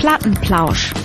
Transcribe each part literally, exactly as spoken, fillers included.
Plattenplausch.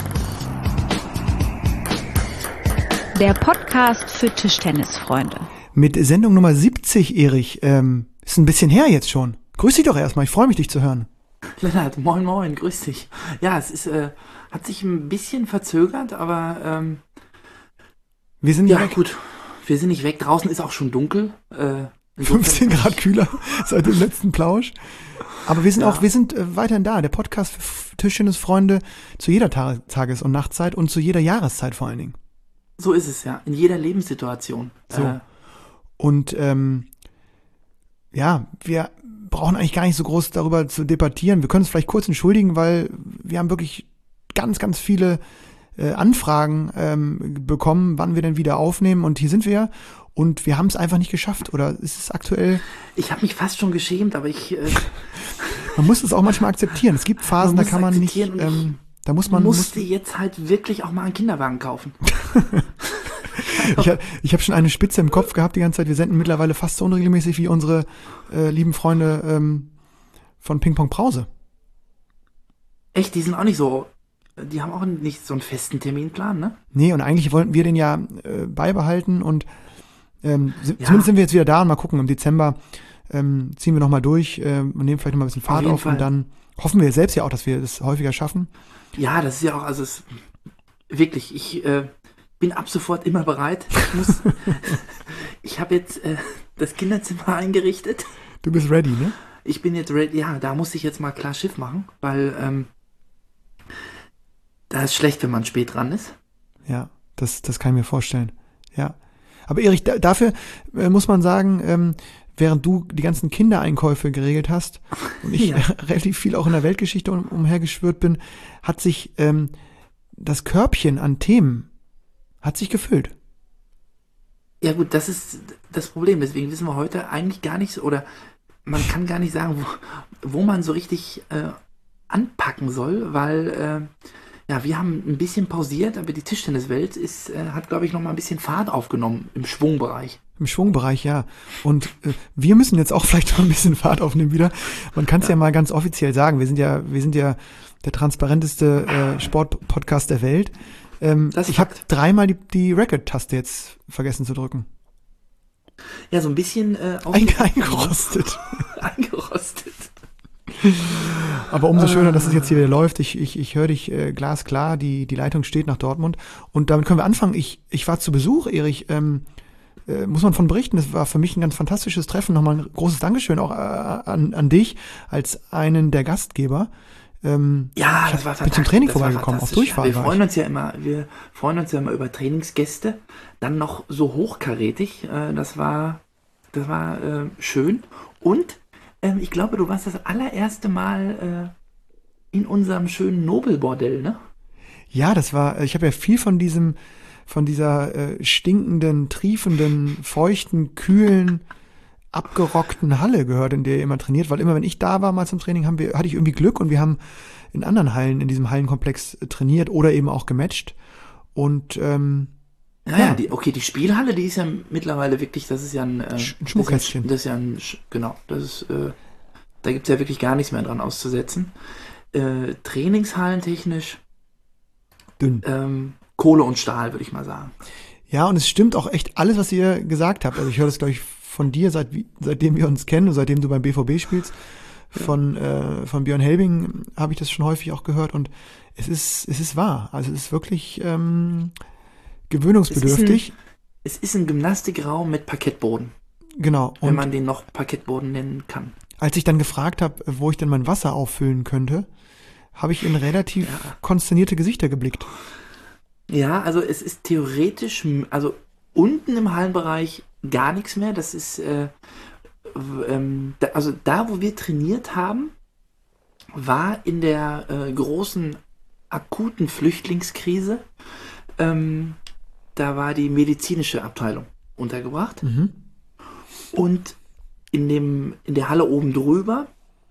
Der Podcast für Tischtennisfreunde. Mit Sendung Nummer siebzig, Erich. Ähm, ist ein bisschen her jetzt schon. Grüß dich doch erstmal, ich freue mich, dich zu hören. Lennart, moin moin, grüß dich. Ja, es ist, äh, hat sich ein bisschen verzögert, aber ähm, wir sind ja weg. Gut, wir sind nicht weg. Draußen ist auch schon dunkel. Äh, fünfzehn Grad kühler seit dem letzten Plausch. Aber wir sind ja. auch, wir sind äh, weiterhin da. Der Podcast für Tischtennisfreunde zu jeder Ta- Tages- und Nachtzeit und zu jeder Jahreszeit vor allen Dingen. So ist es ja, in jeder Lebenssituation. So. Äh, und ähm, ja, wir brauchen eigentlich gar nicht so groß darüber zu debattieren. Wir können uns vielleicht kurz entschuldigen, weil wir haben wirklich ganz, ganz viele äh, Anfragen ähm, bekommen, wann wir denn wieder aufnehmen. Und hier sind wir. Und wir haben es einfach nicht geschafft. Oder ist es aktuell? Ich habe mich fast schon geschämt, aber ich... Äh, man muss es auch manchmal akzeptieren. Es gibt Phasen, da kann man nicht... Ähm, da muss man musste muss, jetzt halt wirklich auch mal einen Kinderwagen kaufen. ich habe ich hab schon eine Spitze im Kopf gehabt die ganze Zeit. Wir senden mittlerweile fast so unregelmäßig wie unsere äh, lieben Freunde ähm, von Ping Pong Brause. Echt? Die sind auch nicht so... Die haben auch nicht so einen festen Terminplan, ne? Nee, und eigentlich wollten wir den ja äh, beibehalten und ähm, ja. Zumindest sind wir jetzt wieder da und mal gucken, im Dezember ähm, ziehen wir nochmal durch äh, und nehmen vielleicht nochmal ein bisschen Fahrt auf, auf und dann hoffen wir selbst ja auch, dass wir das häufiger schaffen. Ja, das ist ja auch, also es, wirklich, ich äh, bin ab sofort immer bereit. Ich muss, ich habe jetzt äh, das Kinderzimmer eingerichtet. Du bist ready, ne? Ich bin jetzt ready, ja, da muss ich jetzt mal klar Schiff machen, weil ähm, da ist schlecht, wenn man spät dran ist. Ja, das, das kann ich mir vorstellen, ja. Aber Erich, da, dafür äh, muss man sagen, ähm, während du die ganzen Kindereinkäufe geregelt hast und ich ja. relativ viel auch in der Weltgeschichte um, umhergeschwirrt bin, hat sich ähm, das Körbchen an Themen hat sich gefüllt. Ja gut, das ist das Problem. Deswegen wissen wir heute eigentlich gar nicht, oder man kann gar nicht sagen, wo, wo man so richtig äh, anpacken soll, weil äh, ja, wir haben ein bisschen pausiert, aber die Tischtenniswelt ist, äh, hat, glaube ich, noch mal ein bisschen Fahrt aufgenommen im Schwungbereich. Im Schwungbereich, ja. Und äh, wir müssen jetzt auch vielleicht noch ein bisschen Fahrt aufnehmen wieder. Man kann es ja. ja mal ganz offiziell sagen. Wir sind ja, wir sind ja der transparenteste äh, Sportpodcast der Welt. Ähm, ich habe dreimal die, die Record-Taste jetzt vergessen zu drücken. Ja, so ein bisschen äh, Einge- eingerostet. eingerostet. Aber umso schöner, dass es jetzt hier wieder läuft. Ich, ich, ich höre dich äh, glasklar, die, die Leitung steht nach Dortmund. Und damit können wir anfangen. Ich, ich war zu Besuch, Erich, ähm, äh, muss man von berichten. Das war für mich ein ganz fantastisches Treffen. Nochmal ein großes Dankeschön auch äh, an, an dich als einen der Gastgeber. Ähm, ja, ich das war bin zum Training das war vorbeigekommen, auf Durchfahrt. Wir freuen uns ja immer, wir freuen uns ja immer über Trainingsgäste. Dann noch so hochkarätig. Äh, das war, das war äh, schön. Und Ähm, ich glaube, du warst das allererste Mal äh, in unserem schönen Nobelbordell, ne? Ja, das war, ich habe ja viel von diesem, von dieser äh, stinkenden, triefenden, feuchten, kühlen, abgerockten Halle gehört, in der ihr immer trainiert, weil immer, wenn ich da war mal zum Training, haben wir, hatte ich irgendwie Glück und wir haben in anderen Hallen, in diesem Hallenkomplex trainiert oder eben auch gematcht. Und ähm, Ja, ja, die, okay, die Spielhalle, die ist ja mittlerweile wirklich, das ist ja ein, äh, ein Schmuckkästchen. Das ist ja ein, genau, das ist, äh, da gibt es ja wirklich gar nichts mehr dran auszusetzen. Äh, Trainingshallen technisch, dünn. Ähm, Kohle und Stahl, würde ich mal sagen. Ja, und es stimmt auch echt alles, was ihr gesagt habt. Also ich höre das, glaube ich, von dir, seit, seitdem wir uns kennen und seitdem du beim B V B spielst. Von, ja. äh, von Björn Helbing habe ich das schon häufig auch gehört und es ist, es ist wahr. Also es ist wirklich ähm, gewöhnungsbedürftig. Es ist, ein, es ist ein Gymnastikraum mit Parkettboden. Genau. Und wenn man den noch Parkettboden nennen kann. Als ich dann gefragt habe, wo ich denn mein Wasser auffüllen könnte, habe ich in relativ ja. konsternierte Gesichter geblickt. Ja, also es ist theoretisch, also unten im Hallenbereich gar nichts mehr. Das ist, äh, ähm, da, also da, wo wir trainiert haben, war in der äh, großen akuten Flüchtlingskrise, ähm, da war die medizinische Abteilung untergebracht. Mhm. Und in dem, in der Halle oben drüber,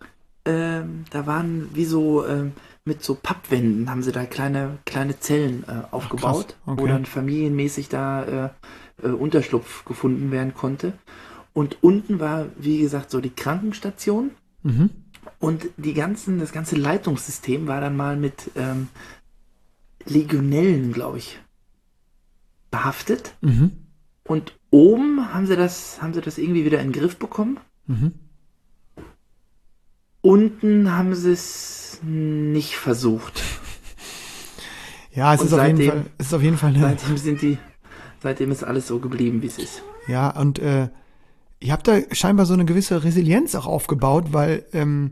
ähm, da waren wie so, ähm, mit so Pappwänden haben sie da kleine, kleine Zellen äh, aufgebaut, Ach, okay. wo dann familienmäßig da äh, äh, Unterschlupf gefunden werden konnte. Und unten war, wie gesagt, so die Krankenstation. Mhm. Und die ganzen, das ganze Leitungssystem war dann mal mit ähm, Legionellen, glaube ich, behaftet. Mhm. Und oben haben sie das, haben sie das irgendwie wieder in den Griff bekommen. Mhm. Unten haben sie es nicht versucht. Ja, es Und ist auf jeden seitdem- Fall, es ist auf jeden Fall eine, Seitdem sind die, seitdem ist alles so geblieben, wie es ist. ja, und äh, ihr habt da scheinbar so eine gewisse Resilienz auch aufgebaut, weil ähm,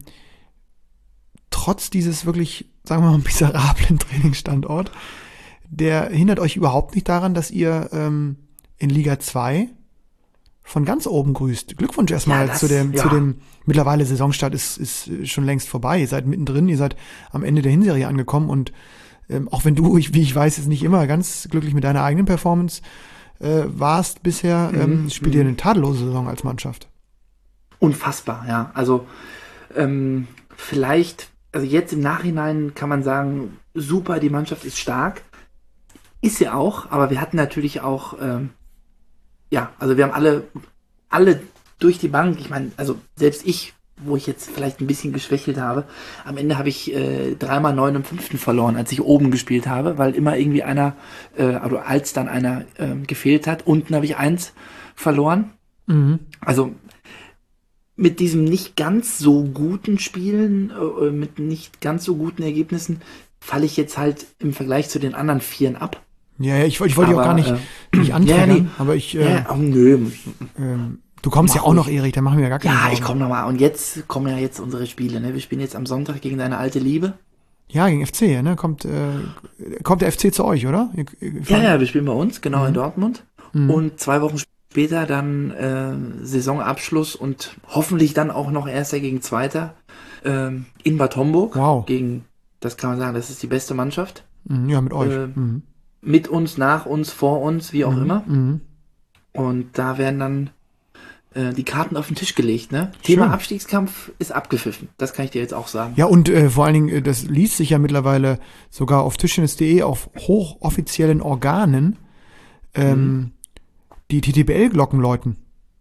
trotz dieses wirklich, sagen wir mal, miserablen Trainingsstandort, der hindert euch überhaupt nicht daran, dass ihr ähm, in Liga zwei von ganz oben grüßt. Glückwunsch erstmal Ja, das- zu dem, ja. zu dem, mittlerweile Saisonstart ist, ist schon längst vorbei. Ihr seid mittendrin, ihr seid am Ende der Hinserie angekommen und ähm, auch wenn du, ich, wie ich weiß, jetzt nicht immer ganz glücklich mit deiner eigenen Performance äh, warst bisher, ähm, spielt ihr eine tadellose Saison als Mannschaft. Unfassbar, ja. Also ähm, vielleicht, also jetzt im Nachhinein kann man sagen, super, die Mannschaft ist stark. Ist sie auch, aber wir hatten natürlich auch, ähm, ja, also wir haben alle, alle durch die Bank, ich meine, also selbst ich, wo ich jetzt vielleicht ein bisschen geschwächelt habe, am Ende habe ich äh, dreimal neun im fünften verloren, als ich oben gespielt habe, weil immer irgendwie einer, äh, also als dann einer ähm, gefehlt hat. Unten habe ich eins verloren. Mhm. Also mit diesem nicht ganz so guten Spielen, äh, mit nicht ganz so guten Ergebnissen, falle ich jetzt halt im Vergleich zu den anderen Vieren ab. Ja, ja, ich, wollte- ich wollte dich auch Aber, gar nicht, äh, nicht anträgern, ja, nee. aber ich, äh, Ja, oh, nö. ähm, du kommst ja Mach auch noch, ruhig. Erik, da machen wir ja gar keine Ja, Sorgen. ich komme nochmal. Und jetzt kommen ja jetzt unsere Spiele. Ne? Wir spielen jetzt am Sonntag gegen deine alte Liebe. Ja, gegen F C, ne? Kommt, äh, kommt der F C zu euch, oder? Ihr, ihr Ja, ja, wir spielen bei uns, genau Mhm. in Dortmund. Mhm. Und zwei Wochen später dann äh, Saisonabschluss und hoffentlich dann auch noch Erster gegen Zweiter ähm, in Bad Homburg. Wow. Gegen, das kann man sagen, das ist die beste Mannschaft. Mhm, ja, mit euch. äh, Mhm. Mit uns, nach uns, vor uns, wie auch Mhm. immer. Mhm. Und da werden dann äh, die Karten auf den Tisch gelegt. Ne? Schön. Thema Abstiegskampf ist abgepfiffen. Das kann ich dir jetzt auch sagen. Ja, und äh, vor allen Dingen, äh, das liest sich ja mittlerweile sogar auf tischtennis punkt de auf hochoffiziellen Organen ähm, Mhm. die T T B L-Glocken läuten.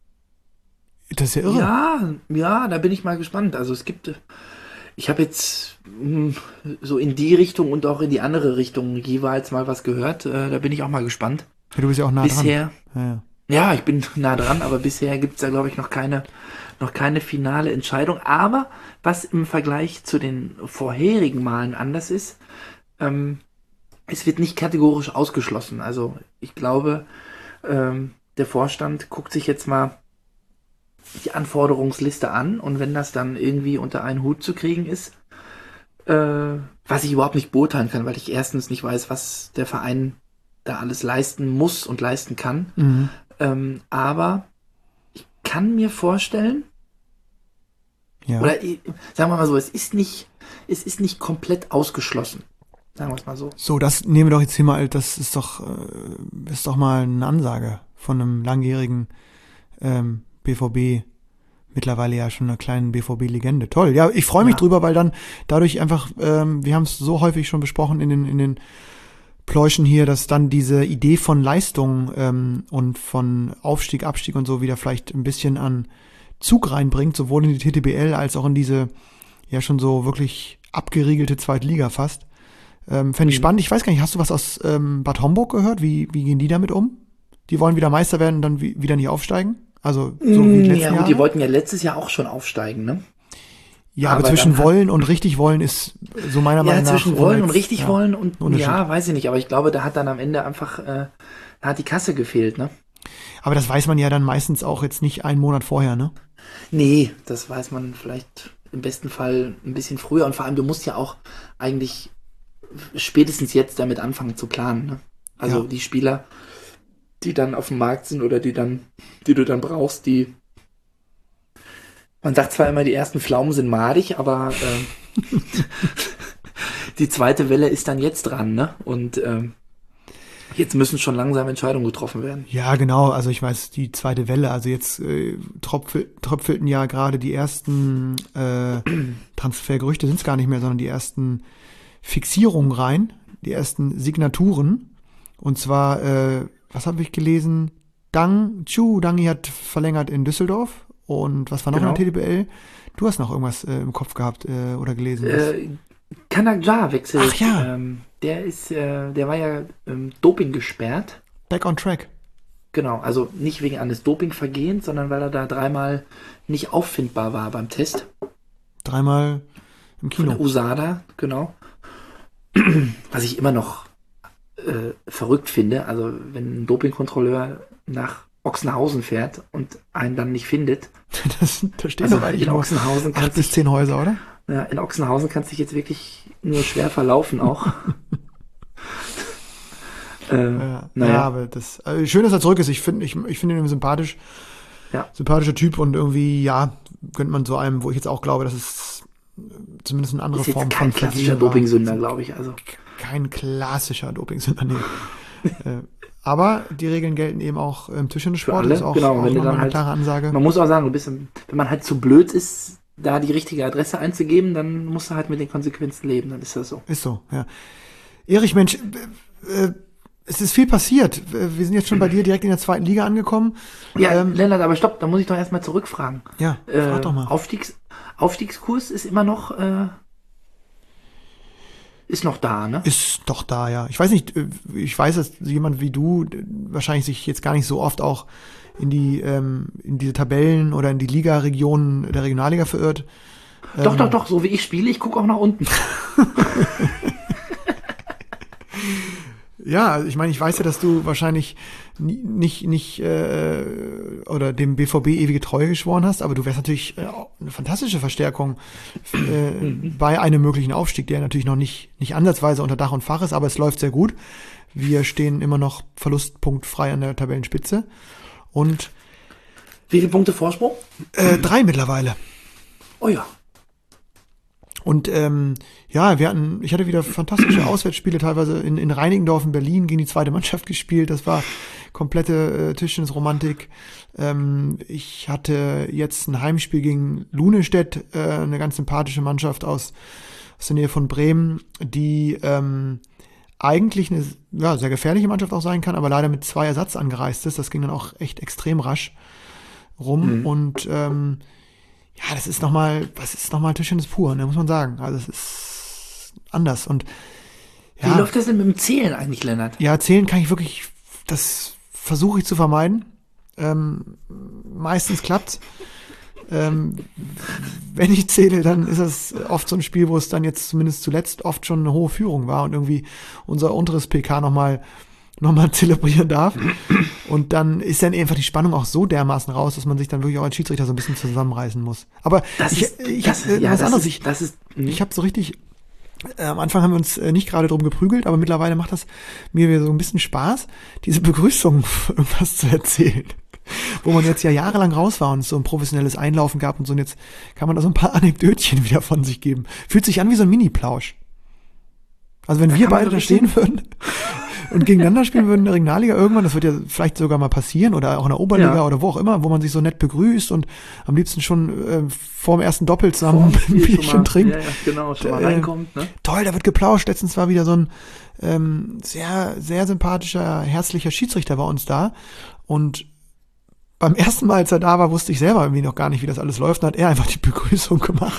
Das ist ja irre. Ja, ja, da bin ich mal gespannt. Also es gibt, äh, ich habe jetzt mh, so in die Richtung und auch in die andere Richtung jeweils mal was gehört. Äh, da bin ich auch mal gespannt. Ja, du bist ja auch nah Bisher, dran. Ja, ja. ja, ich bin nah dran, aber bisher gibt es da, glaube ich, noch keine, noch keine finale Entscheidung. Aber was im Vergleich zu den vorherigen Malen anders ist, ähm, es wird nicht kategorisch ausgeschlossen. Also ich glaube, ähm, der Vorstand guckt sich jetzt mal die Anforderungsliste an und wenn das dann irgendwie unter einen Hut zu kriegen ist, äh, was ich überhaupt nicht beurteilen kann, weil ich erstens nicht weiß, was der Verein da alles leisten muss und leisten kann. Mhm. Ähm, aber ich kann mir vorstellen, Ja. oder ich, sagen wir mal so, es ist nicht, es ist nicht komplett ausgeschlossen. Sagen wir es mal so. So, das nehmen wir doch jetzt hier mal, das ist doch, äh, ist doch mal eine Ansage von einem langjährigen ähm, B V B, mittlerweile ja schon einer kleinen B V B-Legende. Toll, ja, ich freue mich Ja. drüber, weil dann dadurch einfach, ähm, wir haben es so häufig schon besprochen in den, in den Pläuschen hier, dass dann diese Idee von Leistung ähm, und von Aufstieg, Abstieg und so wieder vielleicht ein bisschen an Zug reinbringt, sowohl in die T T B L als auch in diese ja schon so wirklich abgeriegelte zweite Liga fast. Ähm, Fände ich Mhm. spannend. Ich weiß gar nicht, hast du was aus ähm, Bad Homburg gehört? Wie, wie gehen die damit um? Die wollen wieder Meister werden und dann wie, wieder nicht aufsteigen? Also so wie die Mm, letzten ja, gut, Jahre? die wollten ja letztes Jahr auch schon aufsteigen, ne? ja, aber, aber zwischen dann hat- wollen und richtig wollen ist so meiner Ja, Meinung nach. zwischen ohne wollen und jetzt- richtig ja. wollen und Unterschied. ja, weiß ich nicht, aber ich glaube, da hat dann am Ende einfach äh, da hat die Kasse gefehlt, ne? Aber das weiß man ja dann meistens auch jetzt nicht einen Monat vorher, ne? Nee, das weiß man vielleicht im besten Fall ein bisschen früher und vor allem, du musst ja auch eigentlich spätestens jetzt damit anfangen zu planen, ne? Also Ja. die Spieler, die dann auf dem Markt sind oder die dann, die du dann brauchst, die man sagt zwar immer, die ersten Pflaumen sind madig, aber ähm, die zweite Welle ist dann jetzt dran, ne? Und ähm, jetzt müssen schon langsam Entscheidungen getroffen werden. Ja, genau. Also ich weiß, die zweite Welle, also jetzt äh, tröpfel, tröpfelten ja gerade die ersten äh, Transfergerüchte, sind es gar nicht mehr, sondern die ersten Fixierungen rein, die ersten Signaturen. Und zwar, äh, was habe ich gelesen? Dang Chu, Dangi hat verlängert in Düsseldorf Und was war noch Genau. in der T D B L? Du hast noch irgendwas äh, im Kopf gehabt äh, oder gelesen. Äh, Kanagja wechselt. Ach ja. Ähm, der ist, äh, der war ja ähm, Doping gesperrt. Back on track. Genau, also nicht wegen eines Dopingvergehens, sondern weil er da dreimal nicht auffindbar war beim Test. Dreimal im Von der Kino. U S A D A, genau. Was ich immer noch äh, verrückt finde, also wenn ein Dopingkontrolleur nach Ochsenhausen fährt und einen dann nicht findet. Das, da stehen Also doch eigentlich in nur Ochsenhausen acht kannst bis zehn Häuser, oder? Ja, in Ochsenhausen kannst du dich jetzt wirklich nur schwer verlaufen auch. äh, Ja, naja. ja, aber das also schön, dass er zurück ist. Ich finde ich, ich finde ihn sympathisch. Ja. Sympathischer Typ und irgendwie, ja, könnte man so einem, wo ich jetzt auch glaube, dass es zumindest eine andere Ist jetzt Form kein von klassischer Vergehen war. Dopingsünder, glaube ich. Also Kein klassischer Dopingsünder, nee. äh, aber die Regeln gelten eben auch im Tischtennissport. Für alle, Das ist auch, genau, auch wenn du nochmal dann eine halt- klare Ansage. man muss auch sagen, du bist, im- wenn man halt zu blöd ist, da die richtige Adresse einzugeben, dann musst du halt mit den Konsequenzen leben. Dann ist das so. Ist so, ja. Erich, Mensch, äh, äh, es ist viel passiert. Wir sind jetzt schon bei dir direkt in der zweiten Liga angekommen. Ja, Ähm, Lennart, aber stopp, da muss ich doch erstmal zurückfragen. Ja, Äh, frag doch mal. Aufstiegs, Aufstiegskurs ist immer noch, äh, ist noch da, ne? Ist doch da, ja. Ich weiß nicht, äh, ich weiß, dass jemand wie du äh, wahrscheinlich sich jetzt gar nicht so oft auch in die, ähm, in diese Tabellen oder in die Liga-Regionen der Regionalliga verirrt. Doch, Ähm, doch, doch, so wie ich spiele, ich gucke auch nach unten. Ja, also ich meine, ich weiß ja, dass du wahrscheinlich nie- nicht, nicht, äh, oder dem B V B ewige Treue geschworen hast, aber du wärst natürlich äh, auch eine fantastische Verstärkung äh, bei einem möglichen Aufstieg, der natürlich noch nicht, nicht ansatzweise unter Dach und Fach ist, aber es läuft sehr gut. Wir stehen immer noch verlustpunktfrei an der Tabellenspitze und Wie viele Punkte Vorsprung? äh, drei mittlerweile. Oh ja. Und ähm, ja, wir hatten, ich hatte wieder fantastische Auswärtsspiele, teilweise in, in Reinickendorf in Berlin gegen die zweite Mannschaft gespielt. Das war komplette äh, Tischtennisromantik. Ähm, ich hatte jetzt ein Heimspiel gegen Lunestedt, äh, eine ganz sympathische Mannschaft aus, aus der Nähe von Bremen, die ähm, eigentlich eine ja, sehr gefährliche Mannschaft auch sein kann, aber leider mit zwei Ersatz angereist ist. Das ging dann auch echt extrem rasch rum. Mhm. Und ähm, ja, das ist nochmal, was ist nochmal Tischtennis pur, ne, muss man sagen. Also es ist anders. Und Wie ja, läuft das denn mit dem Zählen eigentlich, Lennart? ja, erzählen kann ich wirklich, das versuche ich zu vermeiden. Ähm, meistens klappt's. Ähm, wenn ich zähle, dann ist das oft so ein Spiel, wo es dann jetzt zumindest zuletzt oft schon eine hohe Führung war und irgendwie unser unteres P K nochmal noch mal zelebrieren darf. Und dann ist dann einfach die Spannung auch so dermaßen raus, dass man sich dann wirklich auch als Schiedsrichter so ein bisschen zusammenreißen muss. Aber Das ich, ist, ich das, habe äh, ja, was das anderes. ist, Ich, das ist, hm. ich habe so richtig, äh, am Anfang haben wir uns äh, nicht gerade drum geprügelt, aber mittlerweile macht das mir wieder so ein bisschen Spaß, diese Begrüßung irgendwas zu erzählen. Wo man jetzt ja jahrelang raus war und es so ein professionelles Einlaufen gab und so, und jetzt kann man da so ein paar Anekdötchen wieder von sich geben. Fühlt sich an wie so ein Mini-Plausch. Also wenn Da wir kann man beide so da ein bisschen- stehen würden und gegeneinander spielen würden in der Regionalliga irgendwann, das wird ja vielleicht sogar mal passieren oder auch in der Oberliga Ja. oder wo auch immer, wo man sich so nett begrüßt und am liebsten schon äh, vor dem ersten Doppel zusammen ein Spiel schon Bierchen mal- trinkt. Ja, ja, genau, schon mal Äh, reinkommt, ne? Toll, da wird geplauscht. Letztens war wieder so ein ähm, sehr, sehr sympathischer, herzlicher Schiedsrichter bei uns da. Und beim ersten Mal, als er da war, wusste ich selber irgendwie noch gar nicht, wie das alles läuft. Dann hat er einfach die Begrüßung gemacht.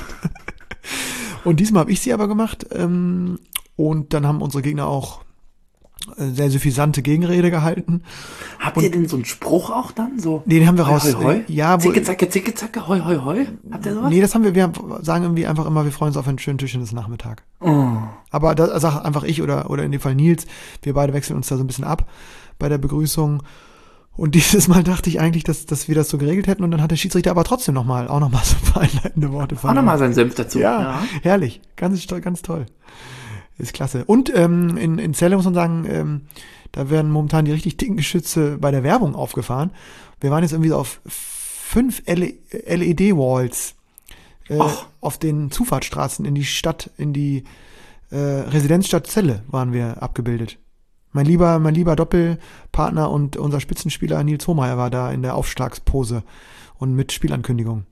Und diesmal habe ich sie aber gemacht. Ähm, und dann haben unsere Gegner auch äh, sehr suffisante Gegenrede gehalten. Habt und- ihr denn so einen Spruch auch dann? So, Nee, den haben wir hoi, raus. hoi, hoi? äh, Ja, wo, Zicke, zacke, zicke, zacke, hoi, hoi, hoi? Habt ihr sowas? nee, das haben wir, wir sagen irgendwie einfach immer, wir freuen uns auf einen schönen Tischtennis-Nachmittag. Oh. Aber da sagt einfach ich oder, oder in dem Fall Nils, wir beide wechseln uns da so ein bisschen ab bei der Begrüßung. Und dieses Mal dachte ich eigentlich, dass, dass wir das so geregelt hätten und dann hat der Schiedsrichter aber trotzdem nochmal, auch nochmal so ein paar einleitende Worte Auch nochmal seinen Senf dazu. Ja, herrlich. Ganz, to- ganz toll. Ist klasse. Und ähm, in, in Celle muss man sagen, ähm, da werden momentan die richtig dicken Geschütze bei der Werbung aufgefahren. Wir waren jetzt irgendwie so auf fünf L E D-Walls äh, Och. auf den Zufahrtsstraßen in die Stadt, in die äh, Residenzstadt Celle waren wir abgebildet. Mein lieber, mein lieber Doppelpartner und unser Spitzenspieler Nils Hohmeier war da in der Aufschlagspose und mit Spielankündigung.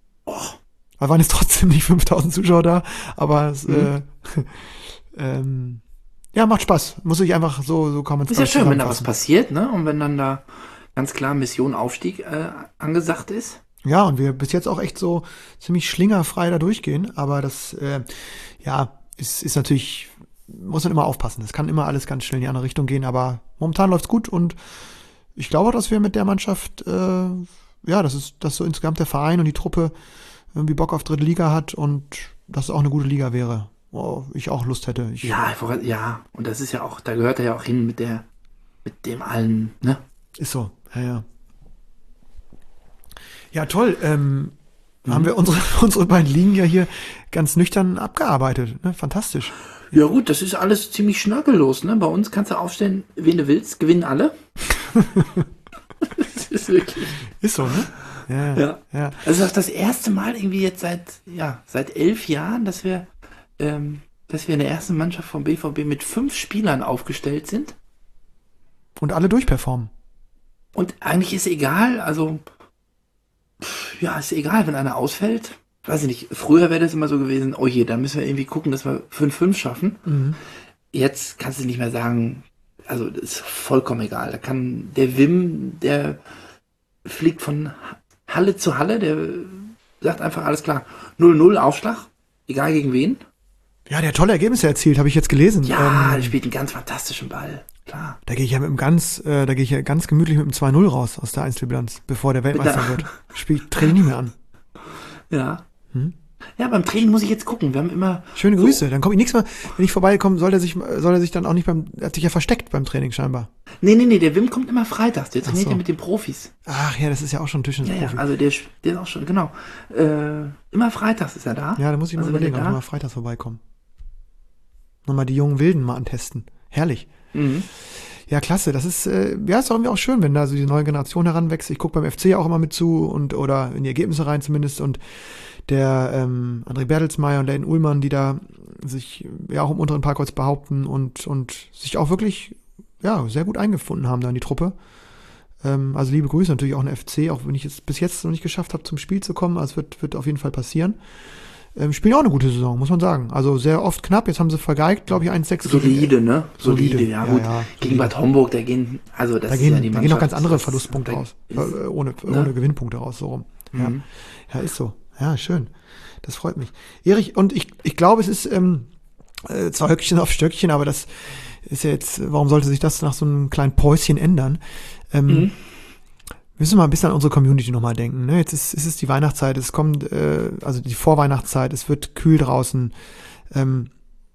Da waren jetzt trotzdem nicht fünftausend Zuschauer da, aber es, Mhm. äh, ähm, ja, macht Spaß. Muss ich einfach so, so kann man es Ist ja schön, wenn da was zusammenfassen. passiert, ne? Und wenn dann da ganz klar Mission Aufstieg äh, angesagt ist. Ja, und wir bis jetzt auch echt so ziemlich schlingerfrei da durchgehen. Aber das, äh, ja, ist, ist natürlich, muss man immer aufpassen. Das kann immer alles ganz schnell in die andere Richtung gehen. Aber momentan läuft's gut und ich glaube, dass wir mit der Mannschaft, äh, ja, das ist, dass so insgesamt der Verein und die Truppe irgendwie Bock auf dritte Liga hat und dass es auch eine gute Liga wäre. Wo ich auch Lust hätte. Ich, Ja, einfach- ja, und das ist ja auch, da gehört er ja auch hin mit der, mit dem allen, ne? Ist so, ja, ja. Ja, toll. Ähm, haben wir unsere, unsere beiden Ligen ja hier ganz nüchtern abgearbeitet. Ne? Fantastisch. Ja gut, das ist alles ziemlich schnörkellos, ne? Bei uns kannst du aufstellen, wen du willst, gewinnen alle. Das ist wirklich. Ist so, ne? Ja, Ja. ja. Also das ist das erste Mal irgendwie jetzt seit, ja, seit elf Jahren, dass wir, ähm, dass wir in der ersten Mannschaft vom B V B mit fünf Spielern aufgestellt sind. Und alle durchperformen. Und eigentlich ist egal, also, pff, ja, ist egal, wenn einer ausfällt. Weiß ich nicht, früher wäre das immer so gewesen, oh je, da müssen wir irgendwie gucken, dass wir fünf fünf schaffen. Mhm. Jetzt kannst du nicht mehr sagen, also das ist vollkommen egal. Da kann der Wim, der fliegt von Halle zu Halle, der sagt einfach, alles klar, null null Aufschlag, egal gegen wen. Ja, der hat tolle Ergebnisse erzielt, habe ich jetzt gelesen. Ja, Ähm, der spielt einen ganz fantastischen Ball, klar. da gehe ich ja mit einem ganz, äh, da gehe ich ja ganz gemütlich mit einem zwei null raus aus der Einzelbilanz, bevor der Weltmeister Da- wird. Spiel ich Training nicht mehr an. Ja. Hm? Ja, beim Training muss ich jetzt gucken. Wir haben immer. Schöne so- Grüße. Dann komme ich nächstes Mal, wenn ich vorbeikomme, soll er sich, soll er sich dann auch nicht beim, er hat sich ja versteckt beim Training scheinbar. Nee, nee, nee, der Wim kommt immer freitags. Der trainiert so. ja mit den Profis. Ach ja, das ist ja auch schon ein Ja, ja, Tischtennis-Profi. also der, sp- der ist auch schon, genau. Äh, immer freitags ist er da. Ja, da muss ich mal Also wenn überlegen, ob er ich da- mal freitags vorbeikomme. Nochmal die jungen Wilden mal antesten. Herrlich. Mhm. Ja, klasse. Das ist, äh, ja, ist doch irgendwie auch schön, wenn da so die neue Generation heranwächst. Ich gucke beim F C ja auch immer mit zu und oder in die Ergebnisse rein zumindest. Und der ähm, André Bertelsmeier und der Ullmann, die da sich ja auch im unteren Parkholz behaupten und, und sich auch wirklich ja, sehr gut eingefunden haben da in die Truppe. Ähm, also liebe Grüße natürlich auch in den F C, auch wenn ich es bis jetzt noch nicht geschafft habe, zum Spiel zu kommen. Also es wird, wird auf jeden Fall passieren. Ähm, spielen auch eine gute Saison, muss man sagen. Also sehr oft knapp. Jetzt haben sie vergeigt, glaube ich, eins sechs. Solide, ne? Solide, Solide, ja, ja, gut. ja, Gegen solide. Bad Homburg, da gehen, also das Da ist gehen, ja die da gehen noch ganz Mannschaft, andere das- Verlustpunkte da raus. ist- Äh, ohne, ne? ohne Gewinnpunkte raus, so rum. Ja. Mhm. Ja, ist so. Ja, schön. Das freut mich. Erich, und ich, ich glaube, es ist ähm, äh, zwar Höckchen auf Stöckchen, aber das ist ja jetzt, warum sollte sich das nach so einem kleinen Päuschen ändern? Ähm, Mhm. Müssen wir mal ein bisschen an unsere Community nochmal denken. Ne? Jetzt ist, ist es die Weihnachtszeit, es kommt, äh, also die Vorweihnachtszeit, es wird kühl draußen. Ähm,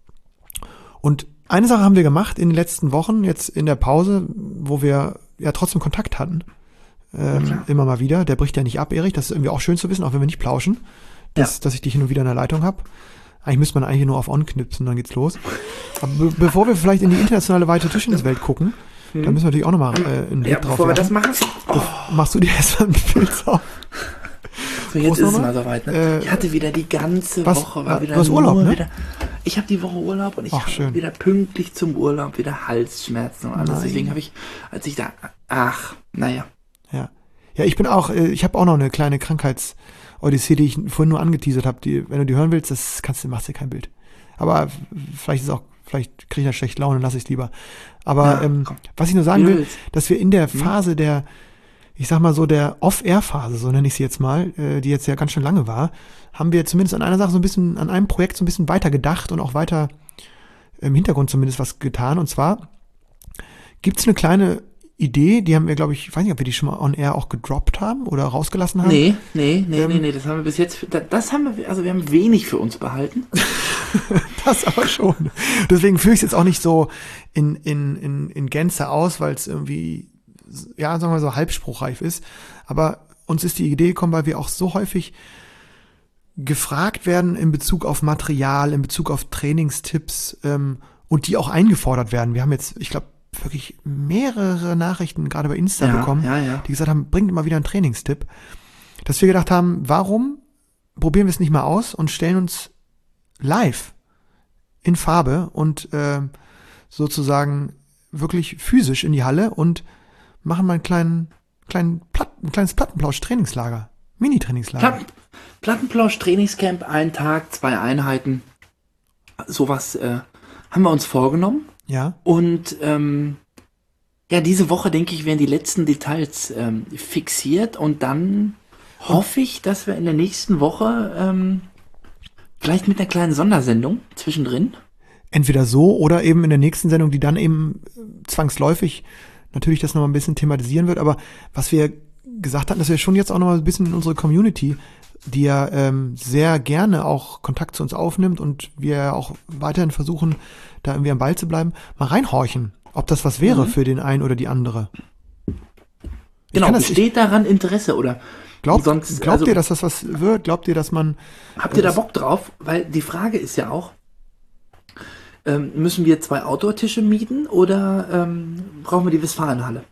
und eine Sache haben wir gemacht in den letzten Wochen, jetzt in der Pause, wo wir ja trotzdem Kontakt hatten. Ähm, klar. immer mal wieder. Der bricht ja nicht ab, Erich. Das ist irgendwie auch schön zu wissen, auch wenn wir nicht plauschen, dass, Ja. dass ich dich hin und wieder in der Leitung habe. Eigentlich müsste man eigentlich nur auf On knipsen, dann geht's los. Aber be bevor wir vielleicht in die internationale weite Tischtenniswelt gucken, da müssen wir natürlich auch nochmal äh, einen Blick Ja, drauf bevor wir das werfen. machen, Machst du dir erstmal ein Bild auf? so jetzt Prost ist es nochmal. mal soweit. Ne? Äh, ich hatte wieder die ganze was- Woche, war du wieder hast Urlaub, nur ne? wieder. Ich habe die Woche Urlaub und ich Ach, habe schön. wieder pünktlich zum Urlaub wieder Halsschmerzen und alles. Nein. Deswegen habe ich, als ich da, ach, naja. Ja. Ja, ich bin auch, äh, ich habe auch noch eine kleine Krankheits-Odyssee, die ich vorhin nur angeteasert habe. Die, wenn du die hören willst, das kannst du, machst dir kein Bild. Aber f- vielleicht ist auch, vielleicht kriege ich da schlecht Laune, lasse ich es lieber. Aber Ja, ähm, komm. was ich nur sagen Wie du will, willst. dass wir in der Phase der, ich sag mal so, der Off-Air-Phase, so nenne ich sie jetzt mal, äh, die jetzt ja ganz schön lange war, haben wir zumindest an einer Sache so ein bisschen, an einem Projekt so ein bisschen weiter gedacht und auch weiter im Hintergrund zumindest was getan. Und zwar gibt's eine kleine Idee, die haben wir, glaube ich, ich weiß nicht, ob wir die schon mal on air auch gedroppt haben oder rausgelassen haben. Nee, nee, nee, Ähm, nee, nee, das haben wir bis jetzt, da- das haben wir, also wir haben wenig für uns behalten. Das aber schon. Deswegen führe ich es jetzt auch nicht so in, in, in, in Gänze aus, weil es irgendwie, ja, sagen wir mal so halbspruchreif ist. Aber uns ist die Idee gekommen, weil wir auch so häufig gefragt werden in Bezug auf Material, in Bezug auf Trainingstipps ähm, und die auch eingefordert werden. Wir haben jetzt, ich glaube, wirklich mehrere Nachrichten gerade bei Insta Ja, bekommen, ja, ja. die gesagt haben, bringt immer wieder einen Trainingstipp. Dass wir gedacht haben, warum probieren wir es nicht mal aus und stellen uns live in Farbe und ähm, sozusagen wirklich physisch in die Halle und machen mal einen kleinen, kleinen Platt, ein kleines Plattenplausch-Trainingslager, Mini-Trainingslager. Platten, Plattenplausch, Trainingscamp, ein Tag, zwei Einheiten. Sowas äh, haben wir uns vorgenommen. Ja, Und ähm, ja, diese Woche, denke ich, werden die letzten Details ähm, fixiert und dann hoffe ich, dass wir in der nächsten Woche ähm, vielleicht mit einer kleinen Sondersendung zwischendrin. Entweder so oder eben in der nächsten Sendung, die dann eben zwangsläufig natürlich das nochmal ein bisschen thematisieren wird. Aber was wir gesagt hatten, dass wir schon jetzt auch nochmal ein bisschen in unsere Community, die ja ähm, sehr gerne auch Kontakt zu uns aufnimmt und wir ja auch weiterhin versuchen, da irgendwie am Ball zu bleiben, mal reinhorchen, ob das was wäre mhm. für den einen oder die andere. Ich genau, das, besteht ich, daran Interesse oder glaubt, sonst, glaubt also, ihr, dass das was wird? Glaubt ihr, dass man... Habt ihr da Bock drauf? Weil die Frage ist ja auch, ähm, müssen wir zwei Outdoor-Tische mieten oder ähm, brauchen wir die Westfalenhalle?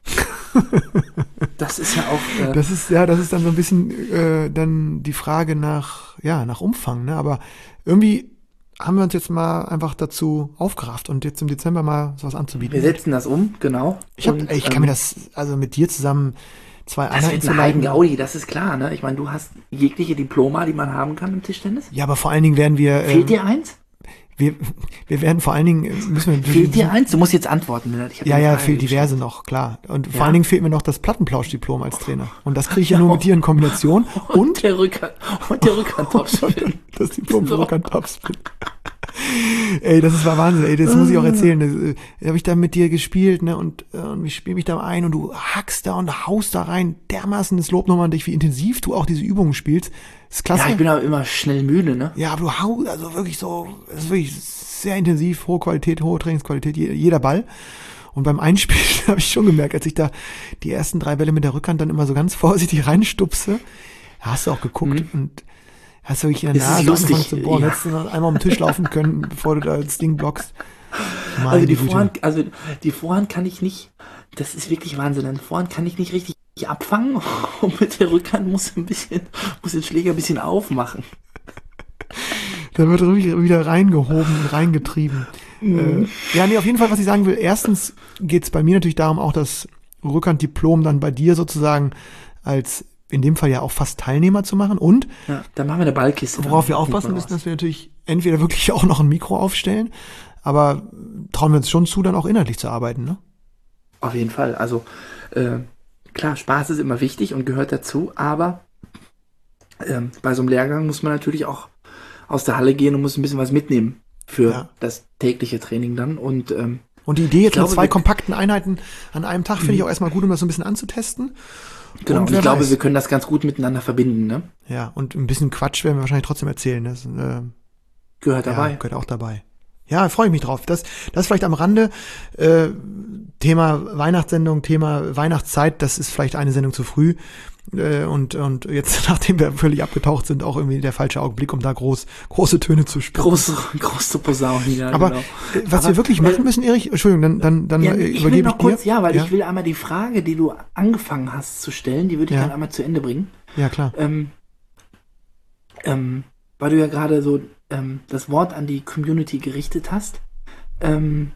Das ist ja auch... Äh, das ist ja, das ist dann so ein bisschen äh, dann die Frage nach, ja, nach Umfang, ne? Aber irgendwie haben wir uns jetzt mal einfach dazu aufgerafft und jetzt im Dezember mal sowas anzubieten. Wir setzen das um, genau. Ich, hab, und, ich kann ähm, mir das, also mit dir zusammen zwei Einheiten zu leiten. Gaudi, das ist klar, ne? Ich meine, du hast jegliche Diploma, die man haben kann im Tischtennis. Ja, aber vor allen Dingen werden wir... Fehlt ähm, dir eins? Wir, wir werden vor allen Dingen... Müssen wir fehlt dir eins? Du musst jetzt antworten. Ich ja, ja, fehlt diverse noch, klar. Und ja? vor allen Dingen fehlt mir noch das Plattenplausch-Diplom als Trainer. Und das kriege ich ja, ja nur mit dir in Kombination. Und, und der Rückhand, und der Rückhand-Topspin. Das Diplom für so. Rückhand-Topspin. Ey, das ist war Wahnsinn, ey, das muss ich auch erzählen. Da, da habe ich da mit dir gespielt, ne, und, und ich spiele mich da ein und du hackst da und haust da rein. Dermaßen das Lob nochmal an dich, wie intensiv du auch diese Übungen spielst. Das ist klasse. Ja, ich bin aber immer schnell müde, ne? Ja, aber du haust, also wirklich so, das ist wirklich sehr intensiv, hohe Qualität, hohe Trainingsqualität, jeder Ball. Und beim Einspielen habe ich schon gemerkt, als ich da die ersten drei Bälle mit der Rückhand dann immer so ganz vorsichtig reinstupse, da hast du auch geguckt mhm. und hast du wirklich in der Nase angefangen zu bohren, ja. Hättest du noch einmal um den Tisch laufen können, bevor du da das Ding blockst. Meine also die Güte. Vorhand, also die Vorhand kann ich nicht, das ist wirklich Wahnsinn, die Vorhand kann ich nicht richtig abfangen und mit der Rückhand muss ein bisschen, muss den Schläger ein bisschen aufmachen. Da wird wieder reingehoben und reingetrieben. Mhm. Äh, ja, nee, auf jeden Fall, was ich sagen will, erstens geht es bei mir natürlich darum, auch das Rückhanddiplom dann bei dir sozusagen als in dem Fall ja auch fast Teilnehmer zu machen und ja, dann machen wir eine Ballkiste. Worauf wir aufpassen müssen, dass wir natürlich entweder wirklich auch noch ein Mikro aufstellen, aber trauen wir uns schon zu, dann auch inhaltlich zu arbeiten, ne? Auf jeden Fall. Also äh, klar, Spaß ist immer wichtig und gehört dazu, aber äh, bei so einem Lehrgang muss man natürlich auch aus der Halle gehen und muss ein bisschen was mitnehmen für ja. das tägliche Training dann und ähm, und die Idee jetzt mit zwei kompakten Einheiten an einem Tag finde ich auch erstmal gut, um das so ein bisschen anzutesten. Genau, und ich glaube, weiß. wir können das ganz gut miteinander verbinden, ne? Ja, und ein bisschen Quatsch werden wir wahrscheinlich trotzdem erzählen. Das äh, gehört dabei. Ja, gehört auch dabei. Ja, freue ich mich drauf. Das, das vielleicht am Rande. Äh, Thema Weihnachtssendung, Thema Weihnachtszeit, das ist vielleicht eine Sendung zu früh. Äh, und, und jetzt, nachdem wir völlig abgetaucht sind, auch irgendwie der falsche Augenblick, um da groß, große Töne zu spielen. Große, große Posaunen, ja. Aber genau. äh, was Aber, wir wirklich machen müssen, Erich, Entschuldigung, dann, dann, dann ja, äh, ich übergebe noch ich dir. Kurz, ja, weil ja? ich will einmal die Frage, die du angefangen hast zu stellen, die würde ich ja. dann einmal zu Ende bringen. Ja, klar. Ähm, ähm, weil du ja gerade so ähm, das Wort an die Community gerichtet hast. Ähm,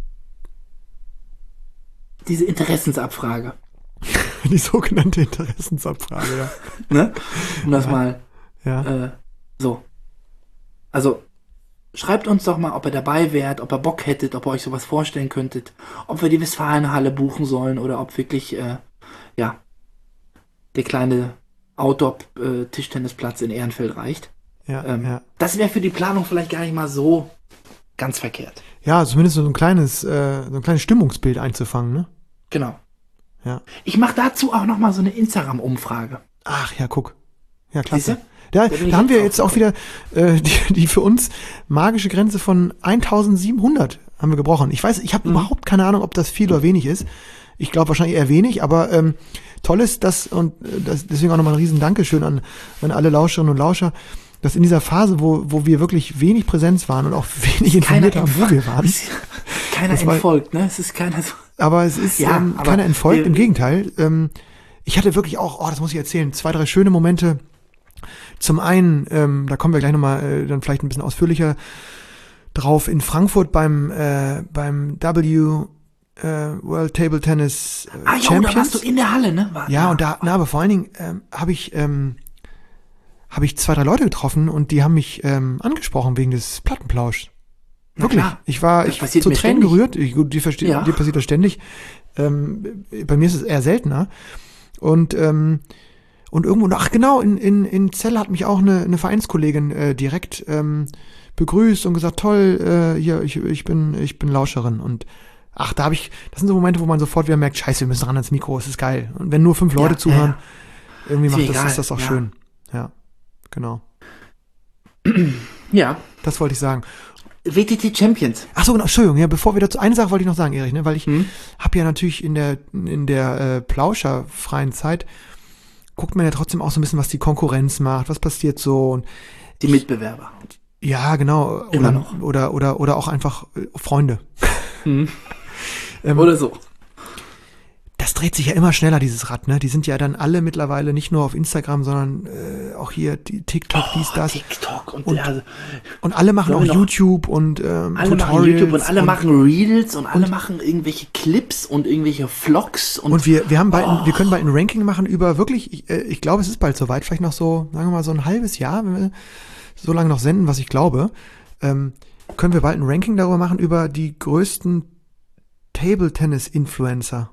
diese Interessensabfrage. Die sogenannte Interessensabfrage, ja. Ne? Um das ja. mal ja. Äh, so. Also, schreibt uns doch mal, ob ihr dabei wärt, ob ihr Bock hättet, ob ihr euch sowas vorstellen könntet, ob wir die Westfalenhalle buchen sollen oder ob wirklich, äh, ja, der kleine Outdoor-Tischtennisplatz in Ehrenfeld reicht. Ja, ähm, ja. Das wäre für die Planung vielleicht gar nicht mal so ganz verkehrt. Ja, zumindest so ein kleines, äh, so ein kleines Stimmungsbild einzufangen, ne? Genau. Ja. Ich mache dazu auch noch mal so eine Instagram-Umfrage. Ach ja, guck. Ja, klasse. Siehste? Da, da, da haben wir jetzt auch wieder äh, die, die für uns magische Grenze von eintausendsiebenhundert haben wir gebrochen. Ich weiß, ich habe mhm. überhaupt keine Ahnung, ob das viel oder wenig ist. Ich glaube wahrscheinlich eher wenig, aber ähm, toll ist das und das, deswegen auch nochmal ein riesen Dankeschön an, an alle Lauscherinnen und Lauscher, dass in dieser Phase, wo, wo wir wirklich wenig Präsenz waren und auch wenig informiert haben, wo wir waren. Keiner entfolgt, ne? Es ist keiner so. Aber es ist ja, ähm, aber keiner entfolgt, wir, im Gegenteil. Ähm, ich hatte wirklich auch, oh, das muss ich erzählen, zwei, drei schöne Momente. Zum einen, ähm, da kommen wir gleich nochmal äh, dann vielleicht ein bisschen ausführlicher drauf, in Frankfurt beim äh, beim W äh, World Table Tennis äh, ah, jo, Champions. Da warst du in der Halle, ne? War, ja, und da, na, aber vor allen Dingen ähm, habe ich ähm, habe ich zwei, drei Leute getroffen und die haben mich ähm, angesprochen wegen des Plattenplauschs. Wirklich. Klar. Ich war das ich zu Tränen ständig. gerührt. Ich, gut, die verste- ja. dir passiert das ständig. Ähm, bei mir ist es eher seltener. Und ähm, Und irgendwo, ach genau, in, in, in Celle hat mich auch eine, eine Vereinskollegin äh, direkt ähm, begrüßt und gesagt, toll, äh, hier, ich, ich bin, ich bin Lauscherin. Und ach, da habe ich, das sind so Momente, wo man sofort wieder merkt, scheiße, wir müssen ran ans Mikro, es ist geil. Und wenn nur fünf Leute Ja, zuhören, ja, ja. irgendwie Ist macht mir das, egal, ist das auch ja. schön. Ja, genau. Ja, Das wollte ich sagen. W T T Champions. Ach so, genau, Entschuldigung, ja, bevor wir dazu, eine Sache wollte ich noch sagen, Erich, ne, weil ich Hm? habe ja natürlich in der, in der äh, plauscherfreien Zeit, guckt man ja trotzdem auch so ein bisschen, was die Konkurrenz macht, was passiert so und Die Mitbewerber. ja, genau, Immer oder, noch. oder, oder, oder auch einfach äh, Freunde. Hm. Ähm, Oder so. Das dreht sich ja immer schneller, dieses Rad, ne? Die sind ja dann alle mittlerweile nicht nur auf Instagram, sondern äh, auch hier die TikTok, dies, das. TikTok und, Und- ja, Und alle machen auch Sollen wir noch- YouTube und ähm, alle machen Tutorials. YouTube und alle und, machen Reels und alle machen irgendwelche Clips und irgendwelche Vlogs und, Und wir, wir haben bald, Oh. wir können bald ein Ranking machen über wirklich, ich, äh, ich glaube, es ist bald soweit, vielleicht noch so, sagen wir mal, so ein halbes Jahr, wenn wir so lange noch senden, was ich glaube, ähm, können wir bald ein Ranking darüber machen über die größten Table-Tennis-Influencer.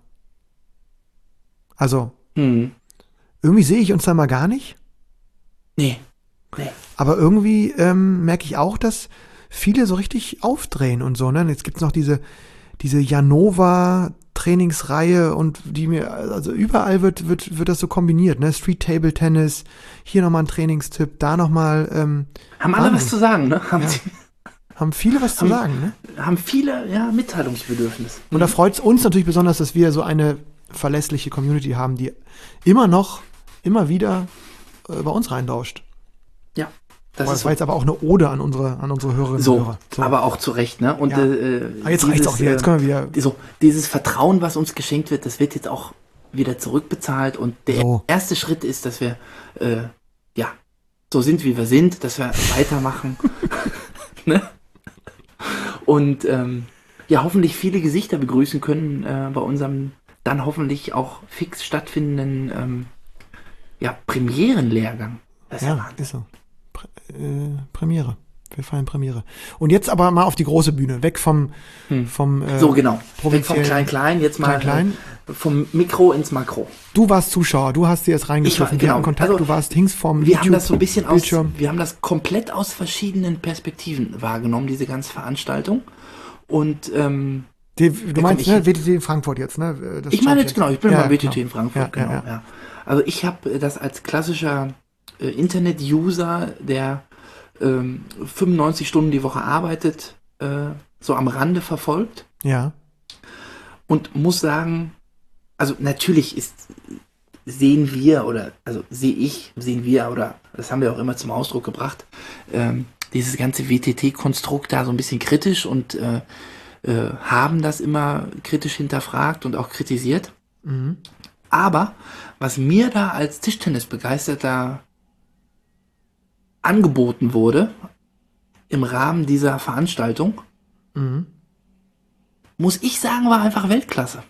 Also, hm. irgendwie sehe ich uns da mal gar nicht, Nee. Nee. aber irgendwie ähm, merke ich auch, dass viele so richtig aufdrehen und so, ne? Jetzt gibt's noch diese, diese Janova Trainingsreihe und die mir, also überall wird, wird, wird das so kombiniert, ne? Street Table Tennis, hier nochmal ein Trainingstipp, da nochmal, ähm, Haben alle Wahnsinn. was zu sagen, ne? Haben, Ja. sie, haben viele was zu Haben- sagen, ne? haben viele, ja, Mitteilungsbedürfnis. Und da freut's uns natürlich besonders, dass wir so eine verlässliche Community haben, die immer noch, immer wieder äh, bei uns reindauscht. Ja. Das Das ist war so. jetzt aber auch eine Ode an unsere, an unsere Hörerinnen und So, Hörer. aber auch zu Recht, ne? Und Ja. äh, Ah, jetzt reicht's auch wieder, jetzt können wir wieder. äh, so, dieses Vertrauen, was uns geschenkt wird, das wird jetzt auch wieder zurückbezahlt und der So. erste Schritt ist, dass wir äh, ja so sind, wie wir sind, dass wir weitermachen. Ne? Und ähm, ja, hoffentlich viele Gesichter begrüßen können äh, bei unserem dann hoffentlich auch fix stattfindenden ähm, ja, Premierenlehrgang. Das ist ja Ja, Wahnsinn. ist so. Pr äh, Premiere. Wir feiern Premiere. Und jetzt aber mal auf die große Bühne, weg vom, Hm. vom äh, So, genau. Weg vom provinziellen- Klein-Klein, jetzt mal Klein-Klein. äh, vom Mikro ins Makro. Du warst Zuschauer, du hast dir jetzt reingegriffen, Ich war- wir genau. hatten Kontakt, Also, du warst hings vom Wir haben das so ein bisschen aus, Bildschirm. wir haben das komplett aus verschiedenen Perspektiven wahrgenommen, diese ganze Veranstaltung. Und ähm, Die, du komm, meinst, ich- ne, W T T in Frankfurt jetzt, ne? Das ich meine jetzt genau, ich bin Ja, beim W T T genau. in Frankfurt, Ja, genau. ja, Ja, ja. Also ich habe das als klassischer äh, Internet-User, der ähm, fünfundneunzig Stunden die Woche arbeitet, äh, so am Rande verfolgt. Ja. Und muss sagen, also natürlich ist, sehen wir oder, also sehe ich, sehen wir oder das haben wir auch immer zum Ausdruck gebracht, ähm, dieses ganze W T T-Konstrukt da so ein bisschen kritisch und äh, äh, haben das immer kritisch hinterfragt und auch kritisiert. Mhm. Aber was mir da als Tischtennisbegeisterter angeboten wurde im Rahmen dieser Veranstaltung, Mhm. muss ich sagen, war einfach Weltklasse.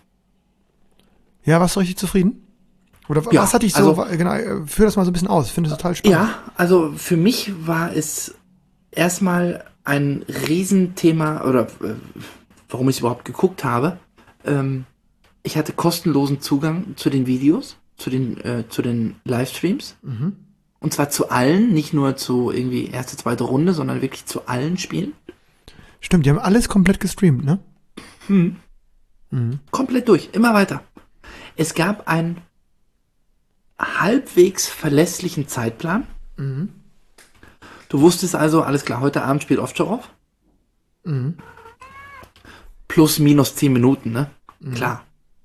Ja, warst du richtig zufrieden? Oder wa- Ja, was hat dich so, also- genau, äh, führ das mal so ein bisschen aus, ich finde es total spannend. Ja, also für mich war es erstmal ein Riesenthema, oder äh, warum ich es überhaupt geguckt habe. Ähm, ich hatte kostenlosen Zugang zu den Videos, zu den, äh, zu den Livestreams. Mhm. Und zwar zu allen, nicht nur zu irgendwie erste, zweite Runde, sondern wirklich zu allen Spielen. Stimmt, die haben alles komplett gestreamt, ne? Hm. Mhm. Komplett durch, immer weiter. Es gab einen halbwegs verlässlichen Zeitplan. Mhm. Du wusstest also, alles klar, heute Abend spielt Ovtcharov. Mhm. Plus, minus zehn Minuten, ne? Klar.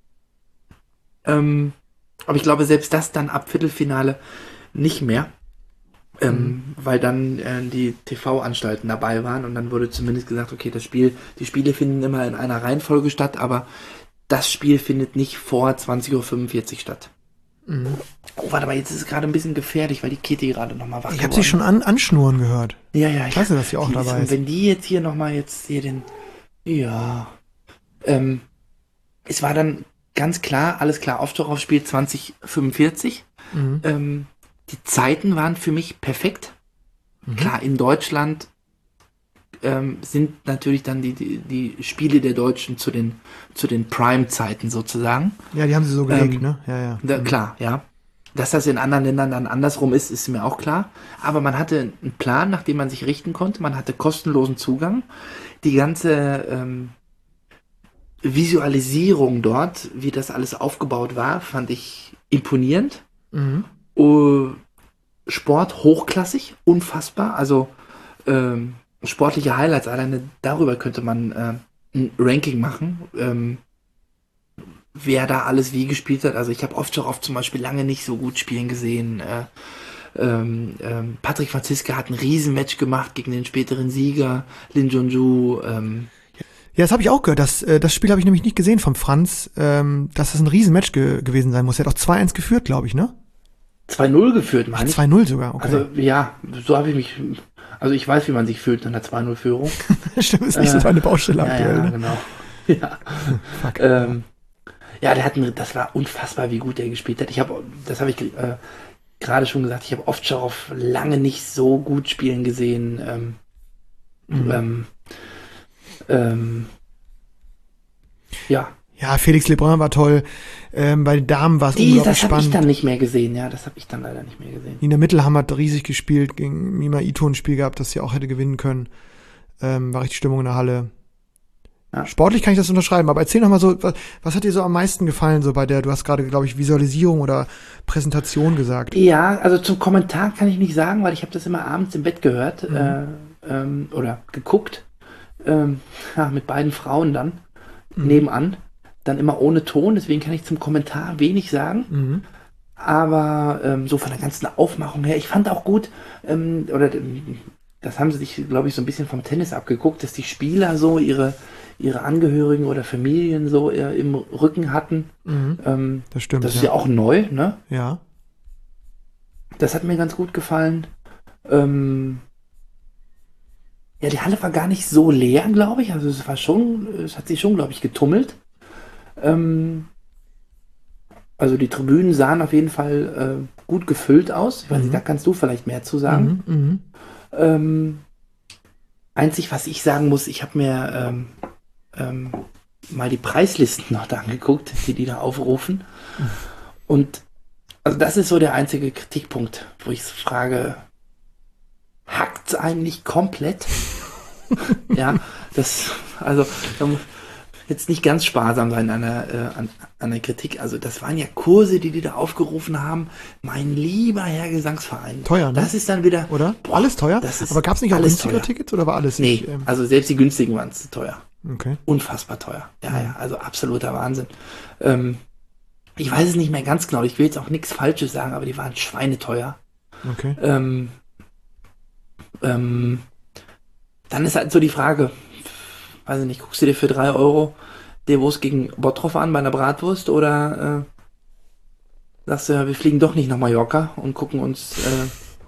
Ähm, aber ich glaube, selbst das dann ab Viertelfinale nicht mehr. Ähm, weil dann äh, die T V-Anstalten dabei waren und dann wurde zumindest gesagt, okay, das Spiel, die Spiele finden immer in einer Reihenfolge statt, aber das Spiel findet nicht vor zwanzig Uhr fünfundvierzig statt. Mhm. Oh, warte mal, jetzt ist es gerade ein bisschen gefährlich, weil die Kitty gerade nochmal wach Ich habe geworden sie schon an, anschnurren gehört. Ja, ja, ich Klasse, dass sie auch die dabei und ist. wenn die jetzt hier nochmal jetzt hier den. Ja. Ähm, es war dann ganz klar, alles klar, Ovtcharov spielt zwanzig fünfundvierzig. Mhm. Ähm, die Zeiten waren für mich perfekt. Mhm. Klar, in Deutschland ähm, sind natürlich dann die, die, die Spiele der Deutschen zu den, zu den Prime-Zeiten sozusagen. Ja, die haben sie so gelegt, Ähm, ne? Ja, ja. Da, Mhm. Klar, ja. Dass das in anderen Ländern dann andersrum ist, ist mir auch klar. Aber man hatte einen Plan, nach dem man sich richten konnte. Man hatte kostenlosen Zugang. Die ganze ähm, Visualisierung dort, wie das alles aufgebaut war, fand ich imponierend. Mhm. Uh, Sport hochklassig, unfassbar. Also ähm, sportliche Highlights, alleine darüber könnte man äh, ein Ranking machen. Ähm, wer da alles wie gespielt hat. Also ich habe oft schon oft zum Beispiel lange nicht so gut spielen gesehen. Äh, ähm, ähm, Patrick Franziska hat ein Riesenmatch gemacht gegen den späteren Sieger, Lin Junju. Ähm. Ja, das habe ich auch gehört. Das, äh, das Spiel habe ich nämlich nicht gesehen vom Franz, ähm, dass das ein Riesenmatch ge- gewesen sein muss. Er hat auch zwei eins geführt, glaube ich, ne? zwei null geführt, meine ich. zwei null sogar, okay. Also ja, so habe ich mich... Also ich weiß, wie man sich fühlt nach einer zwei null Führung. Stimmt, ist nicht äh, so eine Baustelle ja, aktuell, ja, ne? Genau. Ja, Fuck. Ähm, ja, der hat ein, das war unfassbar, wie gut er gespielt hat. Ich habe, das habe ich äh, gerade schon gesagt, ich habe oft schon auf lange nicht so gut spielen gesehen. Ähm, Mhm. ähm, ähm, ja. Ja, Felix Lebrun war toll. Ähm, bei den Damen war es Die, unglaublich das habe ich spannend. dann nicht mehr gesehen, ja, das habe ich dann leider nicht mehr gesehen. Nina Mittelhammer hat riesig gespielt, gegen Mima Ito ein Spiel gehabt, das sie auch hätte gewinnen können. Ähm, war richtig Stimmung in der Halle. Ja. Sportlich kann ich das unterschreiben, aber erzähl noch mal so, was, was hat dir so am meisten gefallen, so bei der, du hast gerade, glaube ich, Visualisierung oder Präsentation gesagt. Ja, also zum Kommentar kann ich nicht sagen, weil ich habe das immer abends im Bett gehört Mhm. äh, ähm, oder geguckt, ähm, ja, mit beiden Frauen dann Mhm. nebenan, dann immer ohne Ton, deswegen kann ich zum Kommentar wenig sagen. Mhm. Aber ähm, so von der ganzen Aufmachung her, ich fand auch gut, ähm, oder ähm, das haben sie sich, glaube ich, so ein bisschen vom Tennis abgeguckt, dass die Spieler so ihre, ihre Angehörigen oder Familien so äh, im Rücken hatten. Mhm. Ähm, Das stimmt, das ist ja. ja auch neu, ne? Ja. Das hat mir ganz gut gefallen. Ähm, ja, die Halle war gar nicht so leer, glaube ich. Also es war schon, es hat sich schon, glaube ich, getummelt. Ähm, also die Tribünen sahen auf jeden Fall äh, gut gefüllt aus. Ich weiß Mhm. nicht, da kannst du vielleicht mehr zu sagen. Mhm. Mhm. Ähm, einzig, was ich sagen muss, ich habe mir ähm, ähm, mal die Preislisten noch da angeguckt, die die da aufrufen. Und also das ist so der einzige Kritikpunkt, wo ich frage, hackt's eigentlich komplett? Ja, das, also da muss jetzt nicht ganz sparsam sein an der, äh, an, an der Kritik. Also das waren ja Kurse, die die da aufgerufen haben. Mein lieber Herr Gesangsverein. Teuer, ne? Das ist dann wieder... Oder? Boah, alles teuer? das ist Aber gab es nicht auch alles günstigere teuer. Tickets oder war alles Nee, nicht? Ähm, also selbst die günstigen waren zu teuer. okay. Unfassbar teuer. Ja, ja, also absoluter Wahnsinn. Ähm, ich weiß es nicht mehr ganz genau. Ich will jetzt auch nichts Falsches sagen, aber die waren schweineteuer. Okay. Ähm, ähm, dann ist halt so die Frage, weiß ich nicht, guckst du dir für drei Euro Devos gegen Bottrop an bei einer Bratwurst oder äh, sagst du, wir fliegen doch nicht nach Mallorca und gucken uns... Äh,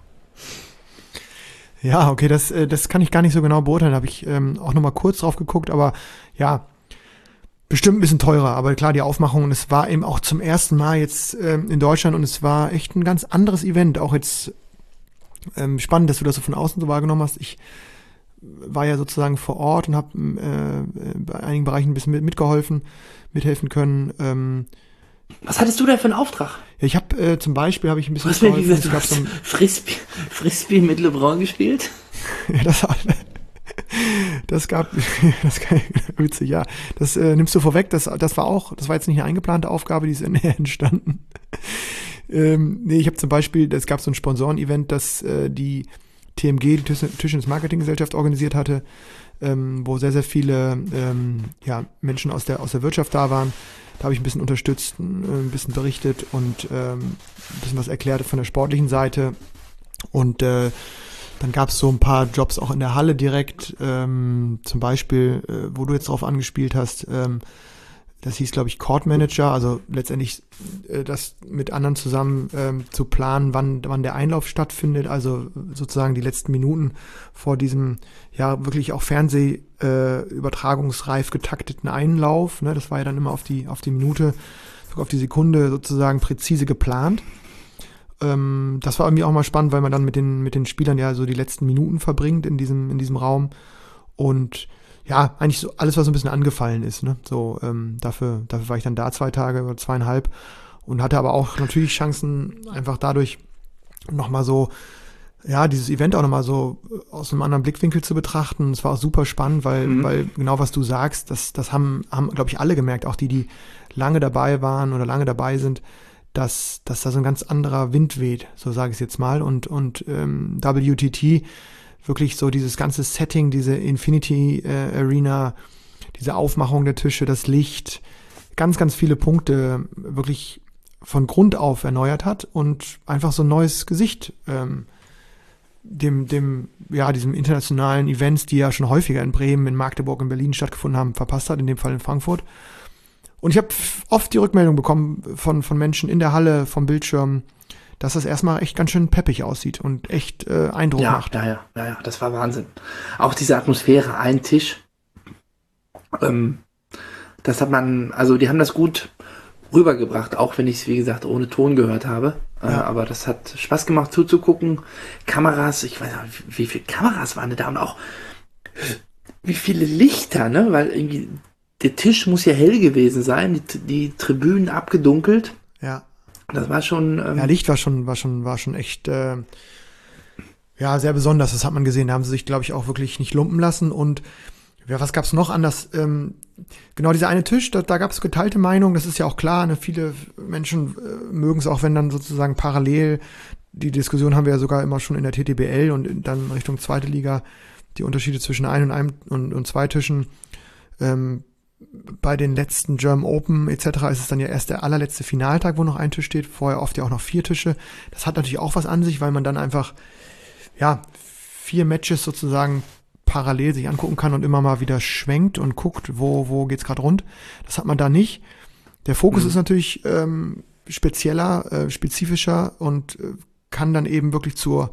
Ja, okay, das, äh, das kann ich gar nicht so genau beurteilen. Da habe ich ähm, auch noch mal kurz drauf geguckt, aber ja, bestimmt ein bisschen teurer. Aber klar, die Aufmachung, und es war eben auch zum ersten Mal jetzt ähm, in Deutschland und es war echt ein ganz anderes Event. Auch jetzt ähm, spannend, dass du das so von außen so wahrgenommen hast. Ich war ja sozusagen vor Ort und habe äh, bei einigen Bereichen ein bisschen mit, mitgeholfen, mithelfen können. Ähm, was hattest du da für einen Auftrag? ja, ich habe äh, zum Beispiel habe ich ein bisschen Was mir mitgeholfen. gesagt, Es du gab hast so ein, Frisbee, Frisbee mit LeBron gespielt? ja, das war, das gab, das kann ich, witzig, ja. Das äh, nimmst du vorweg, das, das war auch, das war jetzt nicht eine eingeplante Aufgabe, die ist näher entstanden. ähm, nee, ich habe zum Beispiel, es gab so ein Sponsoren-Event, das äh, die T M G, die Tischtennis Marketing-Gesellschaft, organisiert hatte, ähm, wo sehr, sehr viele ähm, ja, Menschen aus der, aus der Wirtschaft da waren. Da habe ich ein bisschen unterstützt, ein bisschen berichtet und ähm, ein bisschen was erklärt von der sportlichen Seite. Und äh, dann gab es so ein paar Jobs auch in der Halle direkt, ähm, zum Beispiel, äh, wo du jetzt drauf angespielt hast, ähm, das hieß, glaube ich, Court Manager, also letztendlich äh, das mit anderen zusammen ähm, zu planen, wann, wann der Einlauf stattfindet, also sozusagen die letzten Minuten vor diesem, ja, wirklich auch Fernseh äh, übertragungsreif getakteten Einlauf, ne, das war ja dann immer auf die, auf die Minute, auf die Sekunde sozusagen präzise geplant. Ähm, das war irgendwie auch mal spannend, weil man dann mit den, mit den Spielern ja so die letzten Minuten verbringt in diesem, in diesem Raum und ja, eigentlich so alles, was so ein bisschen angefallen ist, ne? So, ähm, dafür, dafür war ich dann da zwei Tage oder zweieinhalb. und hatte aber auch natürlich Chancen, einfach dadurch nochmal so, ja, dieses Event auch nochmal so aus einem anderen Blickwinkel zu betrachten. Es war auch super spannend, weil, mhm. weil genau was du sagst, das, das haben, haben glaube ich, alle gemerkt, auch die, die lange dabei waren oder lange dabei sind, dass, dass da so ein ganz anderer Wind weht, so sage ich es jetzt mal. Und, und ähm, W T T, wirklich so dieses ganze Setting, diese Infinity äh, Arena, diese Aufmachung der Tische, das Licht, ganz, ganz viele Punkte wirklich von Grund auf erneuert hat und einfach so ein neues Gesicht ähm, dem, dem, ja, diesem internationalen Events, die ja schon häufiger in Bremen, in Magdeburg, in Berlin stattgefunden haben, verpasst hat, in dem Fall in Frankfurt. Und ich habe oft die Rückmeldung bekommen von, von Menschen in der Halle, vom Bildschirm, dass das erstmal echt ganz schön peppig aussieht und echt äh, Eindruck ja, macht. Ja, ja, ja, ja, das war Wahnsinn. Auch diese Atmosphäre, ein Tisch, ähm, das hat man, also die haben das gut rübergebracht, auch wenn ich es, wie gesagt, ohne Ton gehört habe. Ja. Äh, aber das hat Spaß gemacht zuzugucken. Kameras, ich weiß nicht, wie, wie viele Kameras waren da und auch wie viele Lichter, ne? Weil irgendwie der Tisch muss ja hell gewesen sein, die, die Tribünen abgedunkelt. Ja. Das war schon. Ähm, ja, Licht war schon, war schon, war schon echt, äh, ja, sehr besonders. Das hat man gesehen. Da haben sie sich, glaube ich, auch wirklich nicht lumpen lassen. Und ja, was gab's noch anders? Ähm, genau, dieser eine Tisch, da, da gab es geteilte Meinungen. Das ist ja auch klar. Ne? Viele Menschen äh, mögen es auch, wenn dann sozusagen parallel, die Diskussion haben wir ja sogar immer schon in der T T B L und in, dann Richtung zweite Liga, die Unterschiede zwischen ein und einem und, und zwei Tischen. Ähm, bei den letzten German Open et cetera ist es dann ja erst der allerletzte Finaltag, wo noch ein Tisch steht. Vorher oft ja auch noch vier Tische. Das hat natürlich auch was an sich, weil man dann einfach, ja, vier Matches sozusagen parallel sich angucken kann und immer mal wieder schwenkt und guckt, wo, wo geht's gerade rund. Das hat man da nicht. Der Fokus mhm. ist natürlich ähm, spezieller, äh, spezifischer und äh, kann dann eben wirklich zur,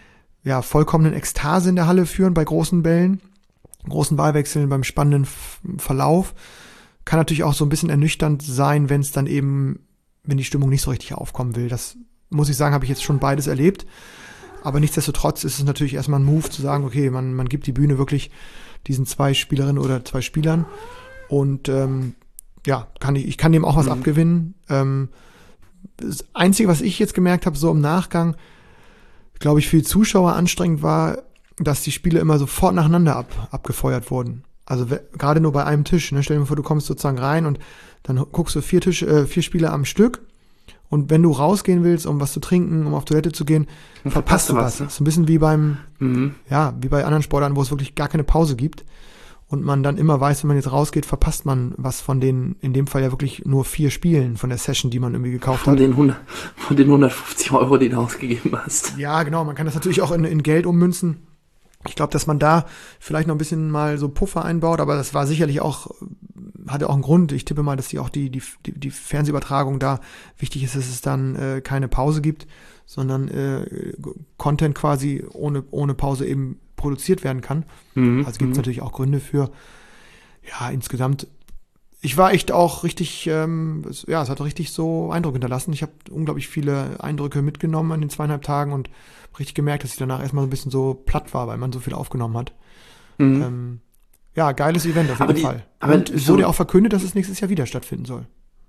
ja, vollkommenen Ekstase in der Halle führen bei großen Bällen, großen Ballwechseln, beim spannenden F- Verlauf. Kann natürlich auch so ein bisschen ernüchternd sein, wenn es dann eben, wenn die Stimmung nicht so richtig aufkommen will. Das muss ich sagen, habe ich jetzt schon beides erlebt. Aber nichtsdestotrotz ist es natürlich erstmal ein Move zu sagen, okay, man, man gibt die Bühne wirklich diesen zwei Spielerinnen oder zwei Spielern. Und ähm, ja, kann ich, ich kann dem auch was mhm. abgewinnen. Ähm, das Einzige, was ich jetzt gemerkt habe, so im Nachgang, glaube ich, für die Zuschauer anstrengend war, dass die Spiele immer sofort nacheinander ab, abgefeuert wurden. Also we- gerade nur bei einem Tisch. Ne? Stell dir mal vor, du kommst sozusagen rein und dann guckst du vier Tisch, äh, vier Spiele am Stück. Und wenn du rausgehen willst, um was zu trinken, um auf Toilette zu gehen, dann verpasst du was. was. Ne? Das ist ein bisschen wie beim, mhm. ja, wie bei anderen Sportarten, wo es wirklich gar keine Pause gibt. Und man dann immer weiß, wenn man jetzt rausgeht, verpasst man was von den, in dem Fall ja wirklich nur vier Spielen von der Session, die man irgendwie gekauft von hat. Den hundert, von den hundertfünfzig Euro, die du ausgegeben hast. Ja, genau. Man kann das natürlich auch in, in Geld ummünzen. Ich glaube, dass man da vielleicht noch ein bisschen mal so Puffer einbaut, aber das war sicherlich auch, hatte auch einen Grund. Ich tippe mal, dass die auch die, die, die, die Fernsehübertragung da wichtig ist, dass es dann äh, keine Pause gibt, sondern äh, Content quasi ohne, ohne Pause eben produziert werden kann. Mhm. Also gibt es mhm. natürlich auch Gründe für. Ja, insgesamt, ich war echt auch richtig, ähm, es, ja, es hat richtig so Eindruck hinterlassen. Ich habe unglaublich viele Eindrücke mitgenommen an den zweieinhalb Tagen und richtig gemerkt, dass ich danach erstmal so ein bisschen so platt war, weil man so viel aufgenommen hat. Mhm. Ähm, ja, geiles Event auf jeden die, Fall. Aber und es so wurde auch verkündet, dass es nächstes Jahr wieder stattfinden soll.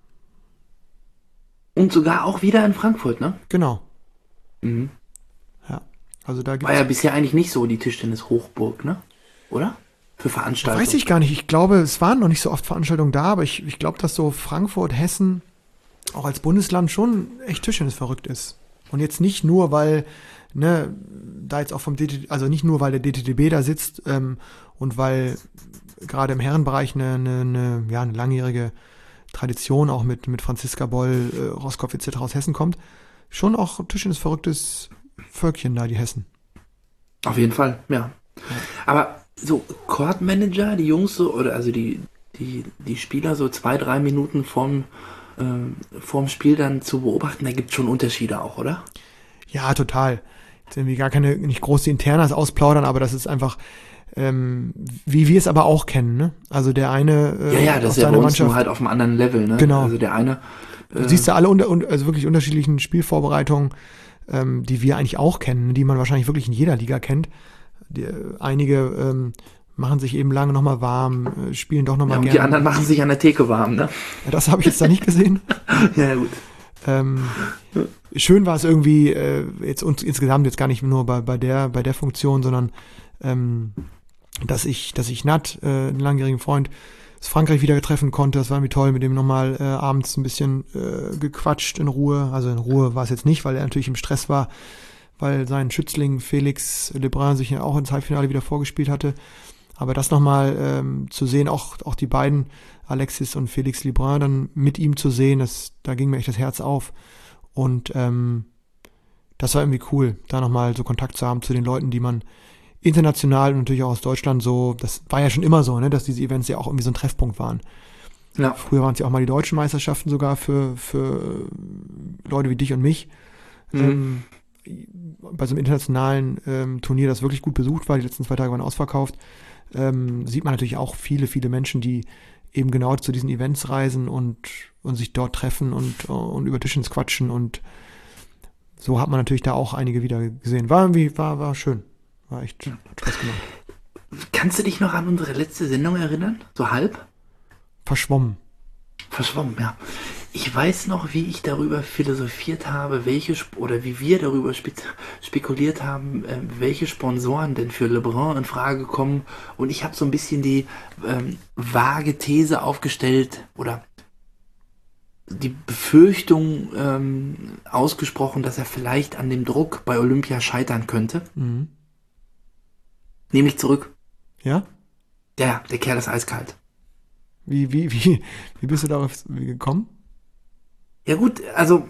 Und sogar auch wieder in Frankfurt, ne? Genau. Mhm. Ja, also da gibt's war ja bisher eigentlich nicht so die Tischtennis-Hochburg, ne? Oder? Für Veranstaltungen. Weiß ich gar nicht. Ich glaube, es waren noch nicht so oft Veranstaltungen da, aber ich, ich glaube, dass so Frankfurt, Hessen auch als Bundesland schon echt Tischtennis verrückt ist. Und jetzt nicht nur, weil, ne, da jetzt auch vom D T D, also nicht nur, weil der D T D B da sitzt ähm, und weil gerade im Herrenbereich eine, eine, eine, ja, eine langjährige Tradition auch mit, mit Franziska Boll, äh, Roskopf et cetera aus Hessen kommt. Schon auch Tischtennis verrücktes Völkchen da, die Hessen. Auf jeden Fall, ja. Aber so Court Manager, die Jungs so, oder also die, die, die Spieler so zwei, drei Minuten vorm, äh, vorm Spiel dann zu beobachten, da gibt es schon Unterschiede auch, oder? Ja, total. Jetzt irgendwie gar keine, nicht groß die Internas ausplaudern, aber das ist einfach, ähm, wie wir es aber auch kennen, ne? Also der eine äh, Ja, ja, das ist ja bei uns nur halt auf einem anderen Level, ne? Genau. Also der eine Du siehst ja alle unter, also wirklich unterschiedlichen Spielvorbereitungen, ähm, die wir eigentlich auch kennen, die man wahrscheinlich wirklich in jeder Liga kennt. Die, einige ähm, machen sich eben lange nochmal warm, äh, spielen doch nochmal ja, und gerne. Die anderen machen sich an der Theke warm, ne? Ja, das habe ich jetzt da nicht gesehen. Ja, gut. Ähm, schön war es irgendwie, äh, jetzt uns insgesamt jetzt gar nicht nur bei, bei der, bei der Funktion, sondern ähm, dass ich, dass ich Nat, äh, einen langjährigen Freund, aus Frankreich wieder treffen konnte. Das war irgendwie toll, mit dem nochmal äh, abends ein bisschen äh, gequatscht in Ruhe. Also in Ruhe war es jetzt nicht, weil er natürlich im Stress war, weil sein Schützling Felix Lebrun sich ja auch ins Halbfinale wieder vorgespielt hatte. Aber das nochmal ähm, zu sehen, auch, auch die beiden, Alexis und Felix Lebrun, dann mit ihm zu sehen, das, da ging mir echt das Herz auf. Und ähm, das war irgendwie cool, da nochmal so Kontakt zu haben zu den Leuten, die man international und natürlich auch aus Deutschland so, das war ja schon immer so, ne, dass diese Events ja auch irgendwie so ein Treffpunkt waren. Ja. Früher waren es ja auch mal die deutschen Meisterschaften sogar für, für Leute wie dich und mich. Mhm. Ähm, bei so einem internationalen ähm, Turnier, das wirklich gut besucht war, die letzten zwei Tage waren ausverkauft, ähm, sieht man natürlich auch viele, viele Menschen, die eben genau zu diesen Events reisen und, und sich dort treffen und, und über Tischens quatschen, und so hat man natürlich da auch einige wieder gesehen. War irgendwie, war, war schön. War echt, hat Spaß gemacht. Kannst du dich noch an unsere letzte Sendung erinnern? So halb? Verschwommen. Verschwommen, ja. Ich weiß noch, wie ich darüber philosophiert habe, welche, oder wie wir darüber spe- spekuliert haben, äh, welche Sponsoren denn für LeBron in Frage kommen. Und ich habe so ein bisschen die ähm, vage These aufgestellt oder die Befürchtung ähm, ausgesprochen, dass er vielleicht an dem Druck bei Olympia scheitern könnte. Mhm. Nehme ich zurück. Ja? Ja, der Kerl ist eiskalt. Wie, wie, wie, wie bist du darauf gekommen? Ja gut, also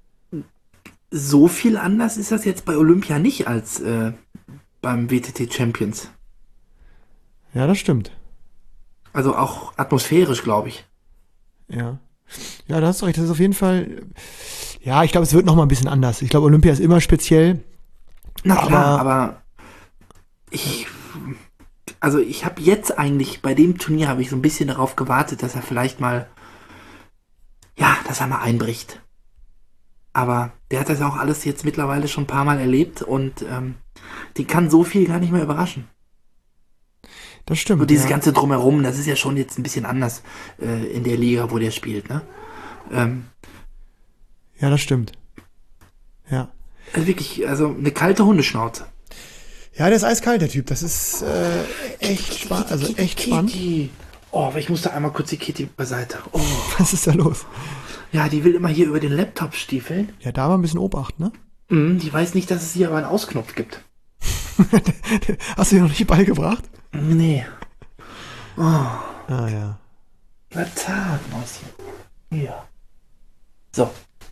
so viel anders ist das jetzt bei Olympia nicht als äh, beim W T T Champions. Ja, das stimmt. Also auch atmosphärisch, glaube ich. Ja. Ja, da hast du recht. Das ist auf jeden Fall, ja, ich glaube, es wird noch mal ein bisschen anders. Ich glaube, Olympia ist immer speziell. Na klar, aber, aber ich, also ich habe jetzt eigentlich, bei dem Turnier habe ich so ein bisschen darauf gewartet, dass er vielleicht mal, ja, dass er mal einbricht. Aber der hat das auch alles jetzt mittlerweile schon ein paar Mal erlebt und ähm, den kann so viel gar nicht mehr überraschen. Das stimmt. Und dieses ja. ganze Drumherum, das ist ja schon jetzt ein bisschen anders äh, in der Liga, wo der spielt, ne? Ähm, ja, das stimmt. Ja. Also wirklich, also eine kalte Hundeschnauze. Ja, der ist eiskalt, der Typ. Das ist äh, echt spannend. Also echt spannend. Oh, aber ich musste einmal kurz die Kitty beiseite. Oh. Was ist da los? Ja, die will immer hier über den Laptop stiefeln. Ja, da war ein bisschen Obacht, ne? Mm, die weiß nicht, dass es hier aber einen Ausknopf gibt. Hast du dir noch nicht beigebracht? Nee. Oh. Ah, ja. Na tat, Mäuschen. Ja. So.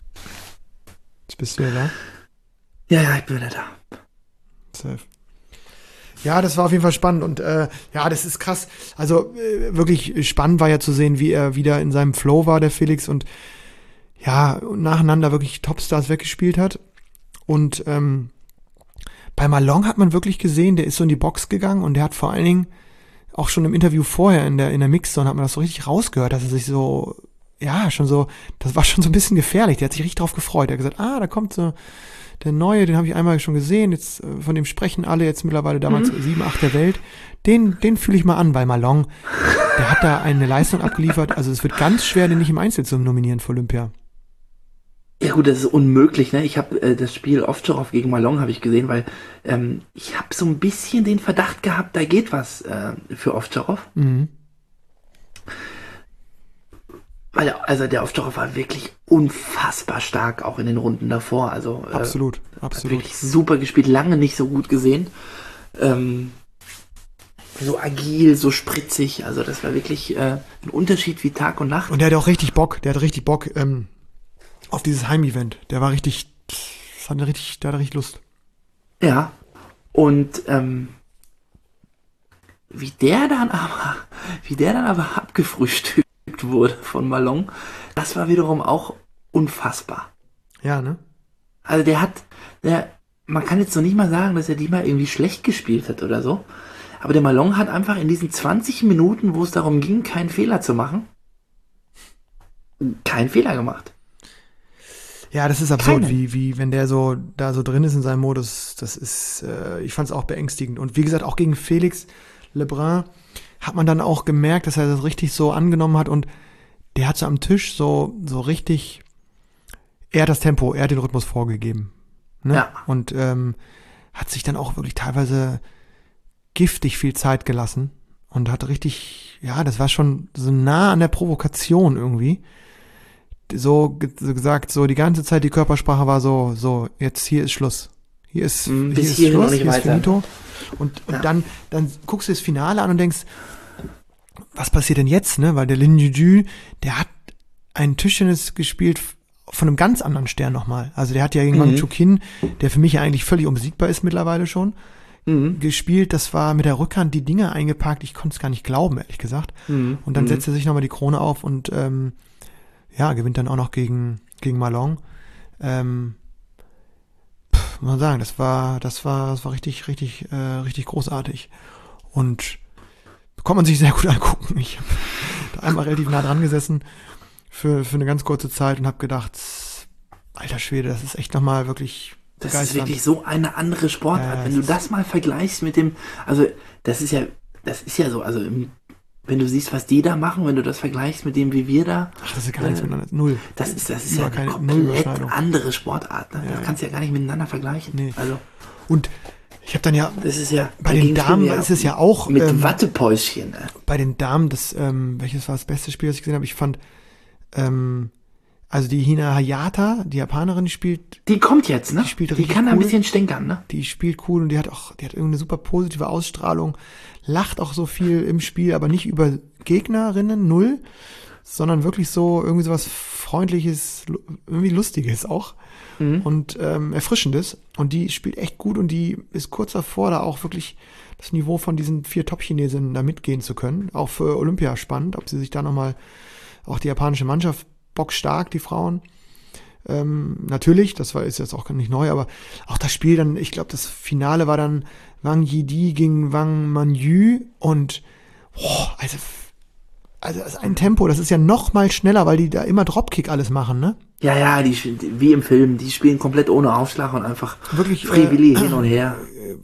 Jetzt bist du ja da. Ja, ja, ich bin wieder da. Safe. Ja, das war auf jeden Fall spannend und äh, ja, das ist krass. Also äh, wirklich spannend war ja zu sehen, wie er wieder in seinem Flow war, der Felix, und ja, nacheinander wirklich Topstars weggespielt hat. Und ähm, bei Malone hat man wirklich gesehen, der ist so in die Box gegangen und der hat vor allen Dingen auch schon im Interview vorher in der in der Mixzone hat man das so richtig rausgehört, dass er sich so, ja, schon so, das war schon so ein bisschen gefährlich. Der hat sich richtig drauf gefreut. Er hat gesagt, ah, da kommt so der Neue, den habe ich einmal schon gesehen, jetzt äh, von dem sprechen alle jetzt mittlerweile damals mhm. sieben, acht der Welt. Den, den fühle ich mal an, weil Malone, der hat da eine Leistung abgeliefert, also es wird ganz schwer, den nicht im Einzel zu nominieren für Olympia. Ja gut, das ist unmöglich, ne? Ich habe äh, das Spiel Ovtcharov gegen Malone habe ich gesehen, weil ähm, ich habe so ein bisschen den Verdacht gehabt, da geht was äh, für Ovtcharov. Mhm. Weil der, also der Ovtcharov war wirklich unfassbar stark, auch in den Runden davor. Also äh, absolut, absolut. Hat wirklich super gespielt, lange nicht so gut gesehen. Ähm, so agil, so spritzig, also das war wirklich äh, ein Unterschied wie Tag und Nacht. Und der hat auch richtig Bock, der hat richtig Bock ähm, auf dieses Heimevent. Der war richtig, das hat richtig, der hat richtig Lust. Ja, und ähm, wie der dann aber, wie der dann aber abgefrühstückt wurde von Malone, das war wiederum auch unfassbar. Ja, ne? Also der hat, der, man kann jetzt noch nicht mal sagen, dass er die mal irgendwie schlecht gespielt hat oder so, aber der Malone hat einfach in diesen zwanzig Minuten, wo es darum ging, keinen Fehler zu machen, keinen Fehler gemacht. Ja, das ist absurd, Keine. wie, wie, wenn der so, da so drin ist in seinem Modus, das ist, äh, ich fand es auch beängstigend. Und wie gesagt, auch gegen Felix Lebrun hat man dann auch gemerkt, dass er das richtig so angenommen hat und der hat so am Tisch so, so richtig er hat das Tempo, er hat den Rhythmus vorgegeben. Ne? Ja. Und ähm, hat sich dann auch wirklich teilweise giftig viel Zeit gelassen und hat richtig, ja, das war schon so nah an der Provokation irgendwie. So, ge- so gesagt, so die ganze Zeit die Körpersprache war so, so, jetzt hier ist Schluss. Hier ist, Mm, hier bis ist hierhin und Schluss, nicht hier ist weiter. Finito. Und, und Ja. dann, dann guckst du das Finale an und denkst, was passiert denn jetzt, ne? Weil der Lin Juju, der hat ein Tischtennis gespielt von einem ganz anderen Stern nochmal. Also der hat ja gegen Mhm. Wang Chuqin, der für mich ja eigentlich völlig unbesiegbar ist mittlerweile schon, Mhm. gespielt. Das war mit der Rückhand die Dinger eingepackt. Ich konnte es gar nicht glauben, ehrlich gesagt. Mhm. Und dann Mhm. setzt er sich nochmal die Krone auf und ähm, ja, gewinnt dann auch noch gegen, gegen Malong. Ähm, pff, muss man sagen, das war, das war, das war richtig, richtig, äh, richtig großartig. Und konnte man sich sehr gut angucken. Ich habe da einmal relativ nah dran gesessen für, für eine ganz kurze Zeit und habe gedacht, alter Schwede, das ist echt nochmal wirklich Das ist begeisternd. wirklich so eine andere Sportart. Ja, wenn es du ist- das mal vergleichst mit dem, also das ist ja, das ist ja so, also im, wenn du siehst, was die da machen, wenn du das vergleichst mit dem, wie wir da, Ach, das ist gar nichts äh, miteinander. Null. das ist, das ist Über ja eine keine- null komplett Überschneidung. andere Sportart. Ne? Ja, das ja. kannst du ja gar nicht miteinander vergleichen. Nee. Also Und ich habe dann ja, das ist ja bei da den ging's Damen mir ist es ja auch, mit ähm, Wattepäuschen. Ne? bei den Damen, das, ähm, welches war das beste Spiel, das ich gesehen habe? Ich fand, ähm, also die Hina Hayata, die Japanerin, die spielt, Die kommt jetzt, ne? Die spielt Die richtig kann ein cool. bisschen stänkern, ne? die spielt cool und die hat auch, die hat irgendeine super positive Ausstrahlung, lacht auch so viel im Spiel, aber nicht über Gegnerinnen, null, sondern wirklich so irgendwie sowas Freundliches, lu- irgendwie Lustiges auch Mhm. und ähm, Erfrischendes. Und die spielt echt gut und die ist kurz davor, da auch wirklich das Niveau von diesen vier Top-Chinesinnen da mitgehen zu können. Auch für Olympia spannend, ob sie sich da nochmal, auch die japanische Mannschaft, bockstark, die Frauen. Ähm, natürlich, das war ist jetzt auch nicht neu, aber auch das Spiel dann, ich glaube, das Finale war dann Wang Yidi gegen Wang Manyu und boah, also, also das ist ein Tempo, das ist ja noch mal schneller, weil die da immer Dropkick alles machen, ne? Ja, ja, die spielen- wie im Film, die spielen komplett ohne Aufschlag und einfach Wirklich, Frivili äh, hin und her.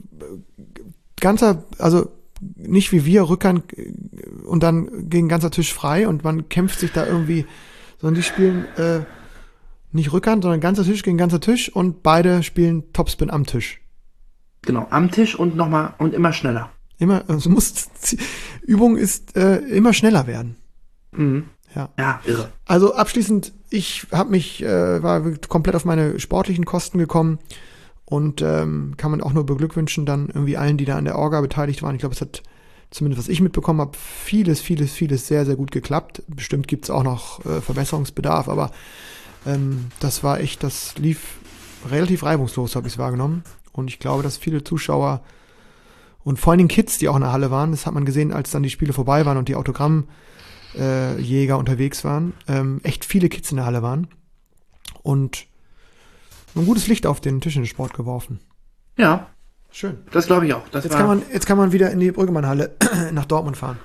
ganzer, also nicht wie wir, Rückhand äh, und dann gegen ganzer Tisch frei und man kämpft sich da irgendwie, sondern die spielen äh, nicht Rückhand, sondern ganzer Tisch gegen ganzer Tisch und beide spielen Topspin am Tisch. Genau, am Tisch und nochmal und immer schneller. Immer, also muss, Übung ist äh, immer schneller werden. Mhm. Ja. Ja, irre. Also abschließend, ich habe mich, äh, war komplett auf meine sportlichen Kosten gekommen und ähm, kann man auch nur beglückwünschen dann irgendwie allen, die da an der Orga beteiligt waren. Ich glaube, es hat zumindest, was ich mitbekommen habe, vieles, vieles, vieles sehr, sehr gut geklappt. Bestimmt gibt's auch noch äh, Verbesserungsbedarf, aber ähm, das war echt, das lief relativ reibungslos, habe ich es wahrgenommen. Und ich glaube, dass viele Zuschauer und vor allen Dingen Kids, die auch in der Halle waren, das hat man gesehen, als dann die Spiele vorbei waren und die Autogrammjäger äh, Jäger unterwegs waren, ähm, echt viele Kids in der Halle waren und ein gutes Licht auf den Tischtennissport geworfen. Ja, Schön. das glaube ich auch. Das Jetzt war, kann man, jetzt kann man wieder in die Brüggemann-Halle nach Dortmund fahren.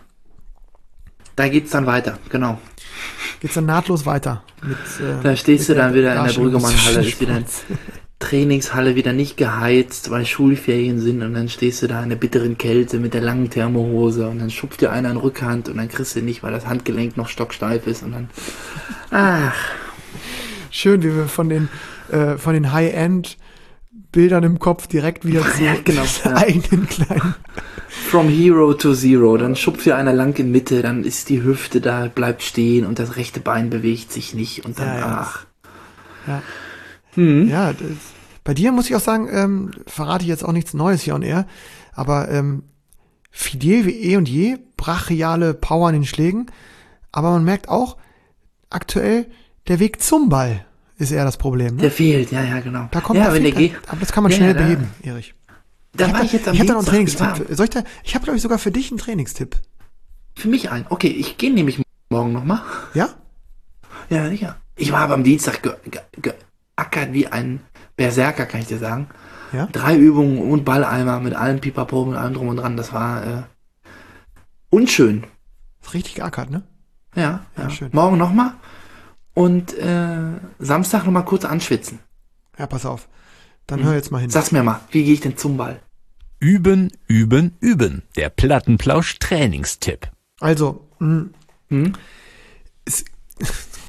da geht's dann weiter, genau. Geht's dann nahtlos weiter. Mit, äh, Da stehst du mit dann wieder in der Darstellung des Brüggemann-Halle, ist wieder ein Tischtennissports. Trainingshalle wieder nicht geheizt, weil Schulferien sind und dann stehst du da in der bitteren Kälte mit der langen Thermohose und dann schupft dir einer in Rückhand und dann kriegst du nicht, weil das Handgelenk noch stocksteif ist und dann, ach, Schön, wie wir von den, äh, von den High-End-Bildern im Kopf direkt wieder zu Ja, genau, ja. eigenen kleinen. from hero to zero, dann schupft dir einer lang in Mitte, dann ist die Hüfte da, bleibt stehen und das rechte Bein bewegt sich nicht und dann, Ja, ja. ach. Ja. Hm. Ja, das, bei dir muss ich auch sagen, ähm, verrate ich jetzt auch nichts Neues hier on air, aber ähm, fidel wie eh und je, brachiale Power in den Schlägen, aber man merkt auch, aktuell, der Weg zum Ball ist eher das Problem. Ne? Der fehlt, ja, ja, genau. Da kommt ja, da wenn der fehlt, geht. aber das kann man Ja, schnell da- beheben, Erich. Da ich war hab ich jetzt am ich hab da noch einen Dienstag, Trainingstipp. das war Soll ich da, ich habe, glaube ich, sogar für dich einen Trainingstipp. Für mich ein. Okay, ich gehe nämlich morgen nochmal. Ja? Ja, sicher. Ich war aber am Dienstag ge ge geackert wie ein Berserker, kann ich dir sagen. Ja? Drei Übungen und Balleimer mit allem Pipapo, mit allem drum und dran. Das war äh, unschön. Ist richtig geackert, ne? Ja, Ja, ja. schön. Morgen nochmal. Und äh, Samstag nochmal kurz anschwitzen. Ja, pass auf. Dann Mhm. hör jetzt mal hin. Sag's mir mal, wie gehe ich denn zum Ball? Üben, üben, üben. Der Plattenplausch Trainingstipp. Also, mh, Hm? es,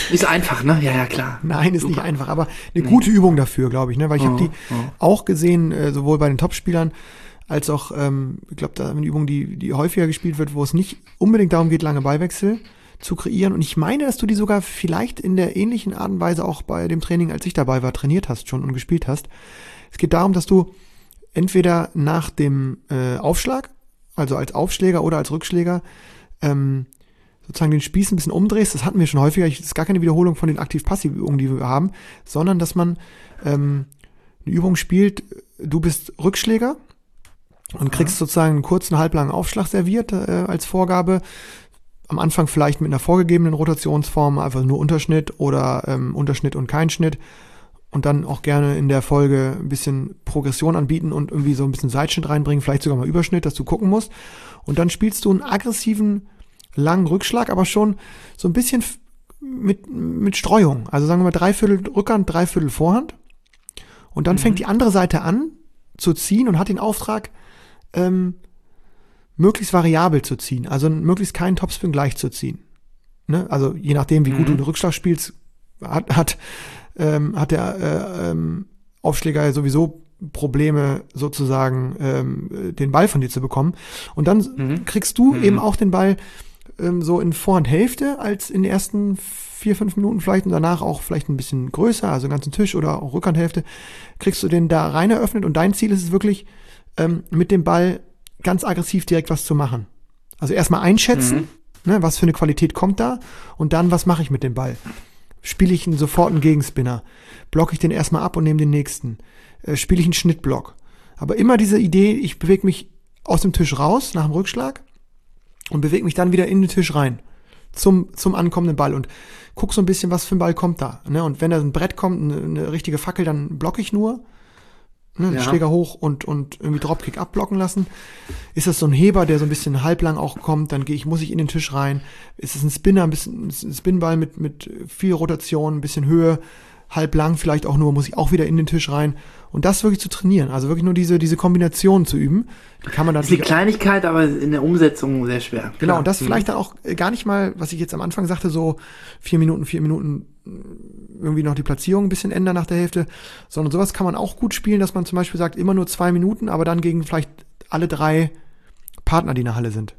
Ist einfach, ne? Ja, ja, klar. Nein, ist Super. nicht einfach, aber eine Nee. gute Übung dafür, glaube ich, ne? Weil ich Oh, habe die oh. auch gesehen, äh, sowohl bei den Topspielern als auch, ähm, ich glaube, da eine Übung, die, die häufiger gespielt wird, wo es nicht unbedingt darum geht, lange Ballwechsel zu kreieren. Und ich meine, dass du die sogar vielleicht in der ähnlichen Art und Weise auch bei dem Training, als ich dabei war, trainiert hast schon und gespielt hast. Es geht darum, dass du entweder nach dem äh, Aufschlag, also als Aufschläger oder als Rückschläger, ähm, sozusagen den Spieß ein bisschen umdrehst. Das hatten wir schon häufiger. Das ist gar keine Wiederholung von den Aktiv-Passiv-Übungen, die wir haben, sondern dass man ähm, eine Übung spielt, du bist Rückschläger und kriegst sozusagen einen kurzen, halblangen Aufschlag serviert äh, als Vorgabe. Am Anfang vielleicht mit einer vorgegebenen Rotationsform, einfach nur Unterschnitt oder ähm, Unterschnitt und kein Schnitt. Und dann auch gerne in der Folge ein bisschen Progression anbieten und irgendwie so ein bisschen Seitschnitt reinbringen, vielleicht sogar mal Überschnitt, dass du gucken musst. Und dann spielst du einen aggressiven, langen Rückschlag, aber schon so ein bisschen f- mit, mit Streuung. Also sagen wir mal Dreiviertel Rückhand, Dreiviertel Vorhand. Und dann Mhm. fängt die andere Seite an zu ziehen und hat den Auftrag, ähm, möglichst variabel zu ziehen. Also möglichst keinen Topspin gleich zu ziehen. Ne? Also je nachdem, wie gut Mhm. du einen Rückschlag spielst, hat, hat ähm, hat der äh, ähm, Aufschläger ja sowieso Probleme, sozusagen ähm, den Ball von dir zu bekommen. Und dann Mhm. kriegst du Mhm. eben auch den Ball ähm, so in Vorhandhälfte als in den ersten vier, fünf Minuten vielleicht und danach auch vielleicht ein bisschen größer, also einen ganzen Tisch oder auch Rückhandhälfte, kriegst du den da rein eröffnet und dein Ziel ist es wirklich, ähm, mit dem Ball ganz aggressiv direkt was zu machen. Also erstmal einschätzen, Mhm. ne, was für eine Qualität kommt da und dann, was mache ich mit dem Ball? Spiele ich einen, sofort einen Gegenspinner? Blocke ich den erstmal ab und nehme den nächsten? Äh, Spiele ich einen Schnittblock? Aber immer diese Idee, ich bewege mich aus dem Tisch raus nach dem Rückschlag und bewege mich dann wieder in den Tisch rein zum, zum ankommenden Ball und guck so ein bisschen, was für ein Ball kommt da. Ne? Und wenn da ein Brett kommt, eine, eine richtige Fackel, dann blocke ich nur. Ne, Ja. Schläger hoch und, und irgendwie Dropkick abblocken lassen. Ist das so ein Heber, der so ein bisschen halblang auch kommt, dann gehe ich, muss ich in den Tisch rein. Ist es ein Spinner, ein bisschen ein Spinball mit, mit viel Rotation, ein bisschen Höhe, halblang vielleicht auch nur, muss ich auch wieder in den Tisch rein. Und das wirklich zu trainieren, also wirklich nur diese, diese Kombination zu üben, die kann man dann Das ist eine Kleinigkeit, aber in der Umsetzung sehr schwer. Genau, Klar. und das Mhm. vielleicht dann auch äh, gar nicht mal, was ich jetzt am Anfang sagte, so vier Minuten, vier Minuten mh, irgendwie noch die Platzierung ein bisschen ändern nach der Hälfte, sondern sowas kann man auch gut spielen, dass man zum Beispiel sagt, immer nur zwei Minuten, aber dann gegen vielleicht alle drei Partner, die in der Halle sind.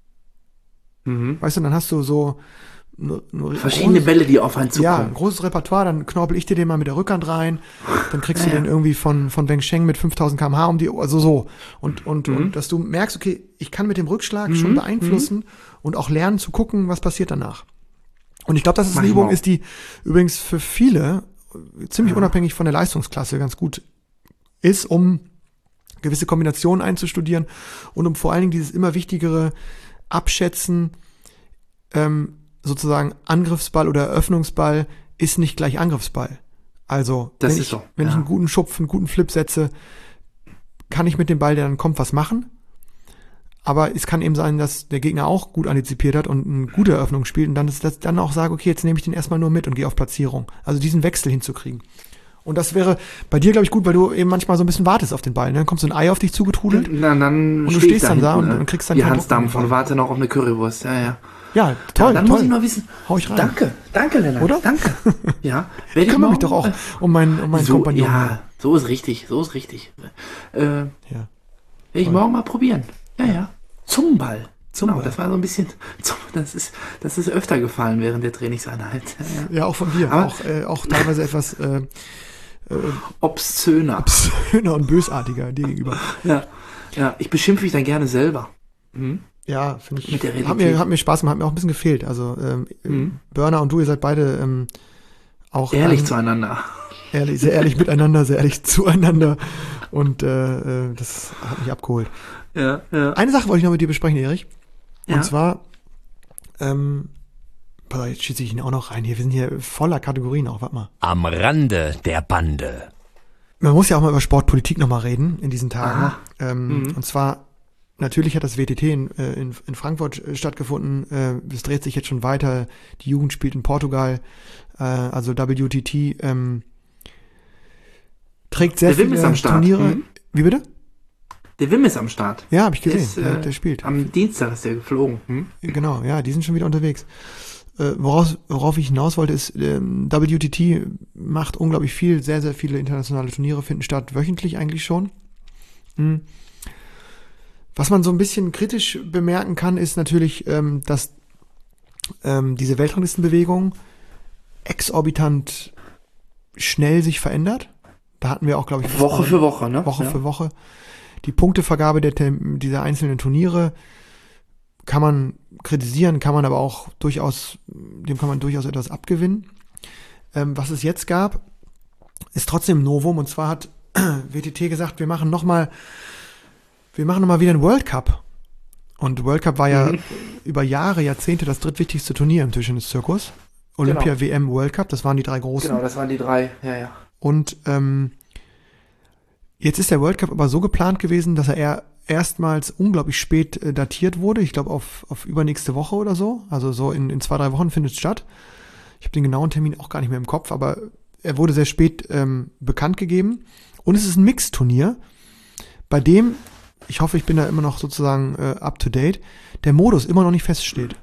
Mhm. Weißt du, dann hast du so nur, nur Verschiedene groß- Bälle, die auf einen Ja, ein zukommen. großes Repertoire, dann knorpel ich dir den mal mit der Rückhand rein, dann kriegst Ja, du den ja. irgendwie von, von Weng Sheng mit fünftausend Kilometer pro Stunde um die, also so. Und, und, Mhm. und dass du merkst, okay, ich kann mit dem Rückschlag Mhm, schon beeinflussen und auch lernen zu gucken, was passiert danach. Und ich glaube, dass es Mach eine ich Übung mal. ist, die übrigens für viele äh, ziemlich Ja. unabhängig von der Leistungsklasse ganz gut ist, um gewisse Kombinationen einzustudieren und um vor allen Dingen dieses immer wichtigere Abschätzen, ähm, sozusagen Angriffsball oder Eröffnungsball ist nicht gleich Angriffsball. Also, Das wenn, ist ich, so, wenn ich ja. einen guten Schupf, einen guten Flip setze, kann ich mit dem Ball, der dann kommt, was machen. Aber es kann eben sein, dass der Gegner auch gut antizipiert hat und eine gute Eröffnung spielt und dann ist das dann auch sage, okay, jetzt nehme ich den erstmal nur mit und gehe auf Platzierung. Also diesen Wechsel hinzukriegen. Und das wäre bei dir, glaube ich, gut, weil du eben manchmal so ein bisschen wartest auf den Ball. Ne? Dann kommt so ein Ei auf dich zugetrudelt. Na, dann Und du steh ich stehst dann da hinten, und- ne? und kriegst dann die keinen Hansdampf Druck mehr. und warte noch auf eine Currywurst. Ja, ja. Ja, toll, ja, dann toll. muss ich mal wissen. Hau ich rein. Danke, danke, Lennart. Oder? Danke. Ja. Werd Ich ich kümmere mich morgen, doch auch äh, um meinen, um meinen so, Kompagnon. ja, so ist richtig, so ist richtig. Äh, Ja. Werde ich morgen mal probieren. Ja, ja. Zum Ball. Zum genau, Ball. das war so ein bisschen, zum, das ist, das ist öfter gefallen während der Trainingseinheit. Ja, ja. Ja, auch von dir. Aber- auch, äh, auch teilweise etwas äh, Obszöner. schöner und bösartiger dir gegenüber. Ja, ja, ich beschimpfe mich dann gerne selber. Ja, finde ich. Mit der Hat mir, Realität. hat mir Spaß gemacht, hat mir auch ein bisschen gefehlt. Also ähm, Mhm. Burner und du, ihr seid beide ähm, auch Ehrlich an- zueinander. ehrlich, sehr ehrlich miteinander, sehr ehrlich zueinander. Und äh, äh, das hat mich abgeholt. Ja, ja. Eine Sache wollte ich noch mit dir besprechen, Erich. Ja. Und zwar, ähm, boah, jetzt schieße ich ihn auch noch rein hier. Wir sind hier voller Kategorien auch, warte mal. Am Rande der Bande. Man muss ja auch mal über Sportpolitik nochmal reden in diesen Tagen. Aha. Ähm, Mhm. Und zwar, natürlich hat das W T T in, äh, in, in Frankfurt äh, stattgefunden. Äh, Es dreht sich jetzt schon weiter. Die Jugend spielt in Portugal. Äh, Also W T T ähm, trägt sehr Der Wim viele ist am Start. Turniere. Mhm. Wie bitte? Der Wim ist am Start. Ja, habe ich gesehen. Ist, der, äh, der spielt. Am Dienstag ist der geflogen. Hm? Genau, ja, die sind schon wieder unterwegs. äh, woraus, worauf ich hinaus wollte, ist, ähm, W T T macht unglaublich viel, sehr, sehr viele internationale Turniere finden statt, wöchentlich eigentlich schon. Mhm. Was man so ein bisschen kritisch bemerken kann, ist natürlich, ähm, dass ähm, diese Weltranglistenbewegung exorbitant schnell sich verändert. Da hatten wir auch, glaube ich, Woche für Woche, ne? Woche ja. für Woche. Die Punktevergabe der, dieser einzelnen Turniere kann man kritisieren, kann man aber auch durchaus, dem kann man durchaus etwas abgewinnen. Ähm, was es jetzt gab, ist trotzdem ein Novum, und zwar hat W T T gesagt, wir machen nochmal, wir machen nochmal wieder einen World Cup. Und World Cup war ja mhm. über Jahre, Jahrzehnte das drittwichtigste Turnier im Tischtennis-Zirkus. Olympia, genau. W M, World Cup, das waren die drei großen. Genau, das waren die drei, ja, ja. Und ähm, jetzt ist der World Cup aber so geplant gewesen, dass er eher erstmals unglaublich spät äh, datiert wurde. Ich glaube auf, auf übernächste Woche oder so. Also so in, in zwei, drei Wochen findet es statt. Ich habe den genauen Termin auch gar nicht mehr im Kopf, aber er wurde sehr spät ähm, bekannt gegeben. Und es ist ein Mixturnier, bei dem, ich hoffe, ich bin da immer noch sozusagen äh, up to date, der Modus immer noch nicht feststeht.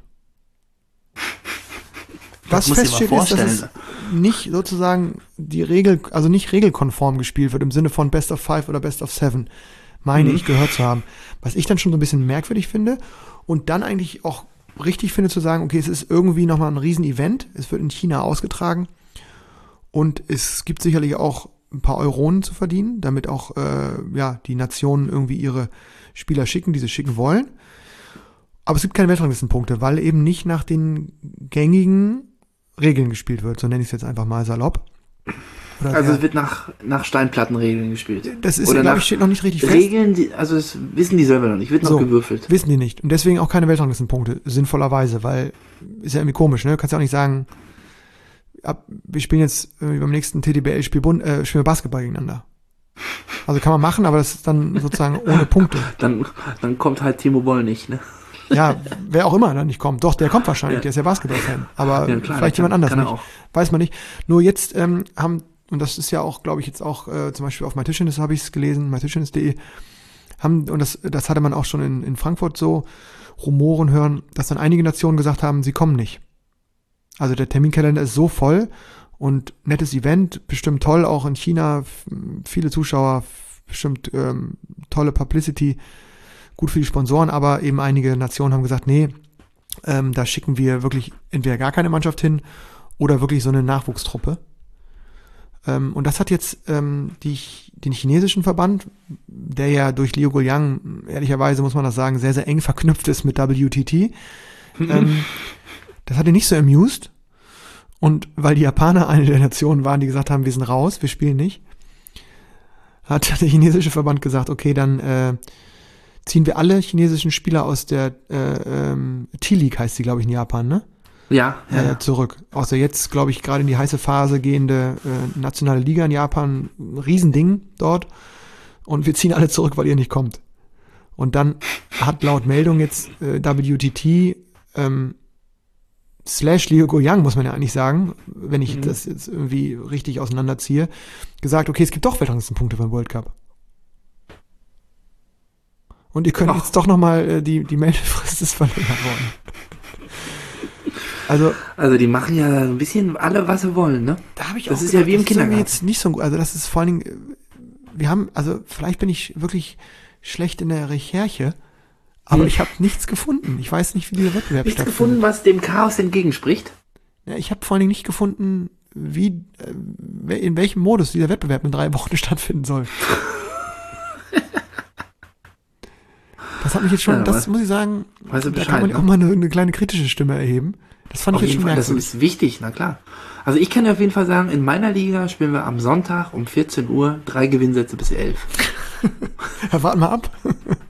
Was feststeht, ist, dass es nicht sozusagen die Regel, also nicht regelkonform gespielt wird im Sinne von Best of Five oder Best of Seven, meine mhm. ich gehört zu haben. Was ich dann schon so ein bisschen merkwürdig finde und dann eigentlich auch richtig finde zu sagen, okay, es ist irgendwie nochmal ein Riesen-Event, es wird in China ausgetragen und es gibt sicherlich auch ein paar Euronen zu verdienen, damit auch äh, ja die Nationen irgendwie ihre Spieler schicken, die sie schicken wollen. Aber es gibt keine Weltranglistenpunkte, weil eben nicht nach den gängigen Regeln gespielt wird, so nenne ich es jetzt einfach mal salopp. Oder also es wird nach, nach Steinplattenregeln gespielt. Das ist, glaube ich, steht noch nicht richtig fest. Regeln, die, also das wissen die selber noch nicht, wird noch so gewürfelt. Wissen die nicht. Und deswegen auch keine Weltranglistenpunkte, sinnvollerweise, weil ist ja irgendwie komisch, ne? Du kannst ja auch nicht sagen, ab, wir spielen jetzt äh, beim nächsten T D B L-Spiel äh, spielen wir Basketball gegeneinander. Also kann man machen, aber das ist dann sozusagen ohne Punkte. Dann, dann kommt halt Timo Boll nicht, ne? Ja, wer auch immer dann nicht kommt. Doch, der kommt wahrscheinlich, ja. Der ist ja Basketball-Fan. Aber ja, klar, vielleicht jemand kann, anders kann nicht. Auch. Weiß man nicht. Nur jetzt ähm, haben, und das ist ja auch, glaube ich, jetzt auch äh, zum Beispiel auf mytischtennis habe ich es gelesen, mytischtennis punkt de, haben, und das, das hatte man auch schon in, in Frankfurt so Rumoren hören, dass dann einige Nationen gesagt haben, sie kommen nicht. Also der Terminkalender ist so voll und nettes Event, bestimmt toll, auch in China, f- viele Zuschauer, f- bestimmt ähm, tolle Publicity, gut für die Sponsoren, aber eben einige Nationen haben gesagt, nee, ähm, da schicken wir wirklich entweder gar keine Mannschaft hin oder wirklich so eine Nachwuchstruppe. Ähm, und das hat jetzt ähm, die, den chinesischen Verband, der ja durch Liu Guoliang, ehrlicherweise muss man das sagen, sehr, sehr eng verknüpft ist mit W T T, mhm. ähm, das hat ihn nicht so amused. Und weil die Japaner eine der Nationen waren, die gesagt haben, wir sind raus, wir spielen nicht, hat der chinesische Verband gesagt, okay, dann äh, ziehen wir alle chinesischen Spieler aus der äh, ähm, T-League, heißt sie, glaube ich, in Japan, ne? Ja, ja. Äh, zurück. Aus der jetzt, glaube ich, gerade in die heiße Phase gehende äh, nationale Liga in Japan, ein Riesending dort. Und wir ziehen alle zurück, weil ihr nicht kommt. Und dann hat laut Meldung jetzt äh, W T T ähm, slash Liu Guoliang, muss man ja eigentlich sagen, wenn ich mhm. das jetzt irgendwie richtig auseinanderziehe, gesagt, okay, es gibt doch Weltranglistenpunkte beim World Cup. Und ihr könnt Ach. jetzt doch nochmal, äh, die, die Meldefrist ist verlängert worden. Also, also die machen ja ein bisschen alle, was sie wollen, ne? Da habe ich das auch ist gedacht, ja wie im Kindergarten. Jetzt nicht so gut. Also das ist vor allen Dingen, wir haben, also vielleicht bin ich wirklich schlecht in der Recherche, aber hm. ich habe nichts gefunden. Ich weiß nicht, wie dieser Wettbewerb nichts stattfindet. Gefunden, was dem Chaos entgegenspricht? Ja, ich habe vor allen Dingen nicht gefunden, wie, äh, in welchem Modus dieser Wettbewerb in drei Wochen stattfinden soll. Das hat mich jetzt schon, ja, das weiß, muss ich sagen, weißt du da Bescheid, kann man ne? auch mal eine, eine kleine kritische Stimme erheben. Das fand auf ich jetzt schon Fall, merkwürdig. Das ist wichtig, na klar. Also ich kann dir auf jeden Fall sagen, in meiner Liga spielen wir am Sonntag um vierzehn Uhr drei Gewinnsätze bis elf. Ja, warten wir ab.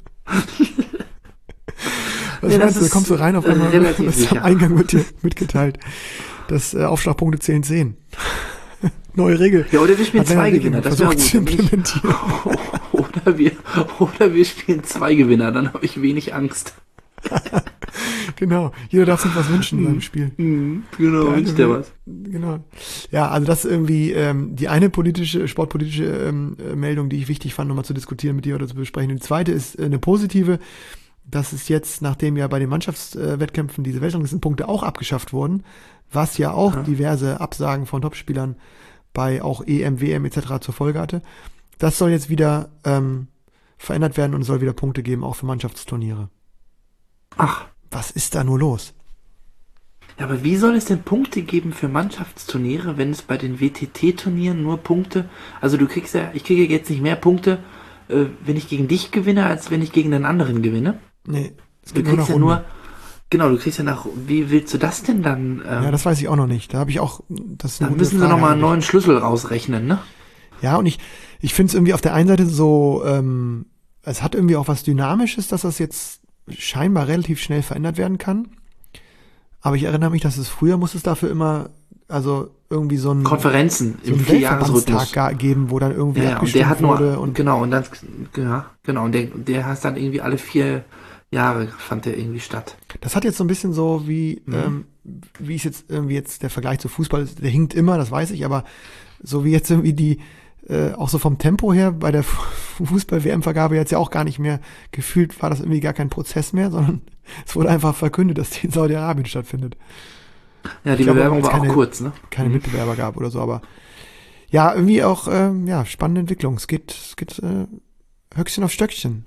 Was ja, meinst du, da kommst du rein auf einmal, relativ das am Eingang wird dir mitgeteilt, dass äh, Aufschlagpunkte zehn zehn. Neue Regel. Ja, oder wir spielen zwei Gewinner, das wäre gut. Zu implementieren. Oder wir, oder wir spielen zwei Gewinner, dann habe ich wenig Angst. Genau, jeder darf sich was wünschen in seinem Spiel. Mhm, genau, wünscht der was. Genau. Ja, also das ist irgendwie ähm, die eine politische, sportpolitische ähm, Meldung, die ich wichtig fand, nochmal zu diskutieren mit dir oder zu besprechen. Die zweite ist äh, eine positive. dass es jetzt, nachdem ja bei den Mannschaftswettkämpfen diese Weltranglistenpunkte auch abgeschafft wurden, was ja auch Ja. diverse Absagen von Topspielern bei auch E M, W M et cetera zur Folge hatte, das soll jetzt wieder ähm, verändert werden und es soll wieder Punkte geben, auch für Mannschaftsturniere. Ach, Was ist da nur los? ja, aber wie soll es denn Punkte geben für Mannschaftsturniere, wenn es bei den W T T-Turnieren nur Punkte, also du kriegst ja, ich kriege jetzt nicht mehr Punkte, äh, wenn ich gegen dich gewinne, als wenn ich gegen den anderen gewinne. Nee, es Du geht nur kriegst noch ja Runde. nur, genau, du kriegst ja nach, wie willst du das denn dann? Ähm, Ja, das weiß ich auch noch nicht. Da habe ich auch, das ist eine dann gute müssen sie Frage nochmal einen eigentlich. neuen Schlüssel rausrechnen, ne? Ja, und ich, ich finde es irgendwie auf der einen Seite so, ähm, es hat irgendwie auch was Dynamisches, dass das jetzt scheinbar relativ schnell verändert werden kann. Aber ich erinnere mich, dass es früher muss es dafür immer, also irgendwie so ein, Konferenzen so im einen Vierjahresrhythmus. Weltverbandstag ga- geben, wo dann irgendwie Ja, ja, und abgestimmt der hat nur, wurde. Und genau, und dann, ja, genau, und der, der hat dann irgendwie alle vier Jahre fand der irgendwie statt. das hat jetzt so ein bisschen so wie, Mhm. ähm, wie ist jetzt irgendwie jetzt der Vergleich zu Fußball, ist, der hinkt immer, das weiß ich, aber so wie jetzt irgendwie die, äh, auch so vom Tempo her bei der Fußball-W M-Vergabe jetzt ja auch gar nicht mehr gefühlt, war das irgendwie gar kein Prozess mehr, sondern es wurde einfach verkündet, dass die in Saudi-Arabien stattfindet. Ja, die Ich glaube, Bewerbung weil es war auch keine- kurz, ne? Keine Mhm. Mitbewerber gab oder so, aber ja, irgendwie auch, ähm, ja, spannende Entwicklung. Es geht, es geht äh, Höchstchen auf Stöckchen.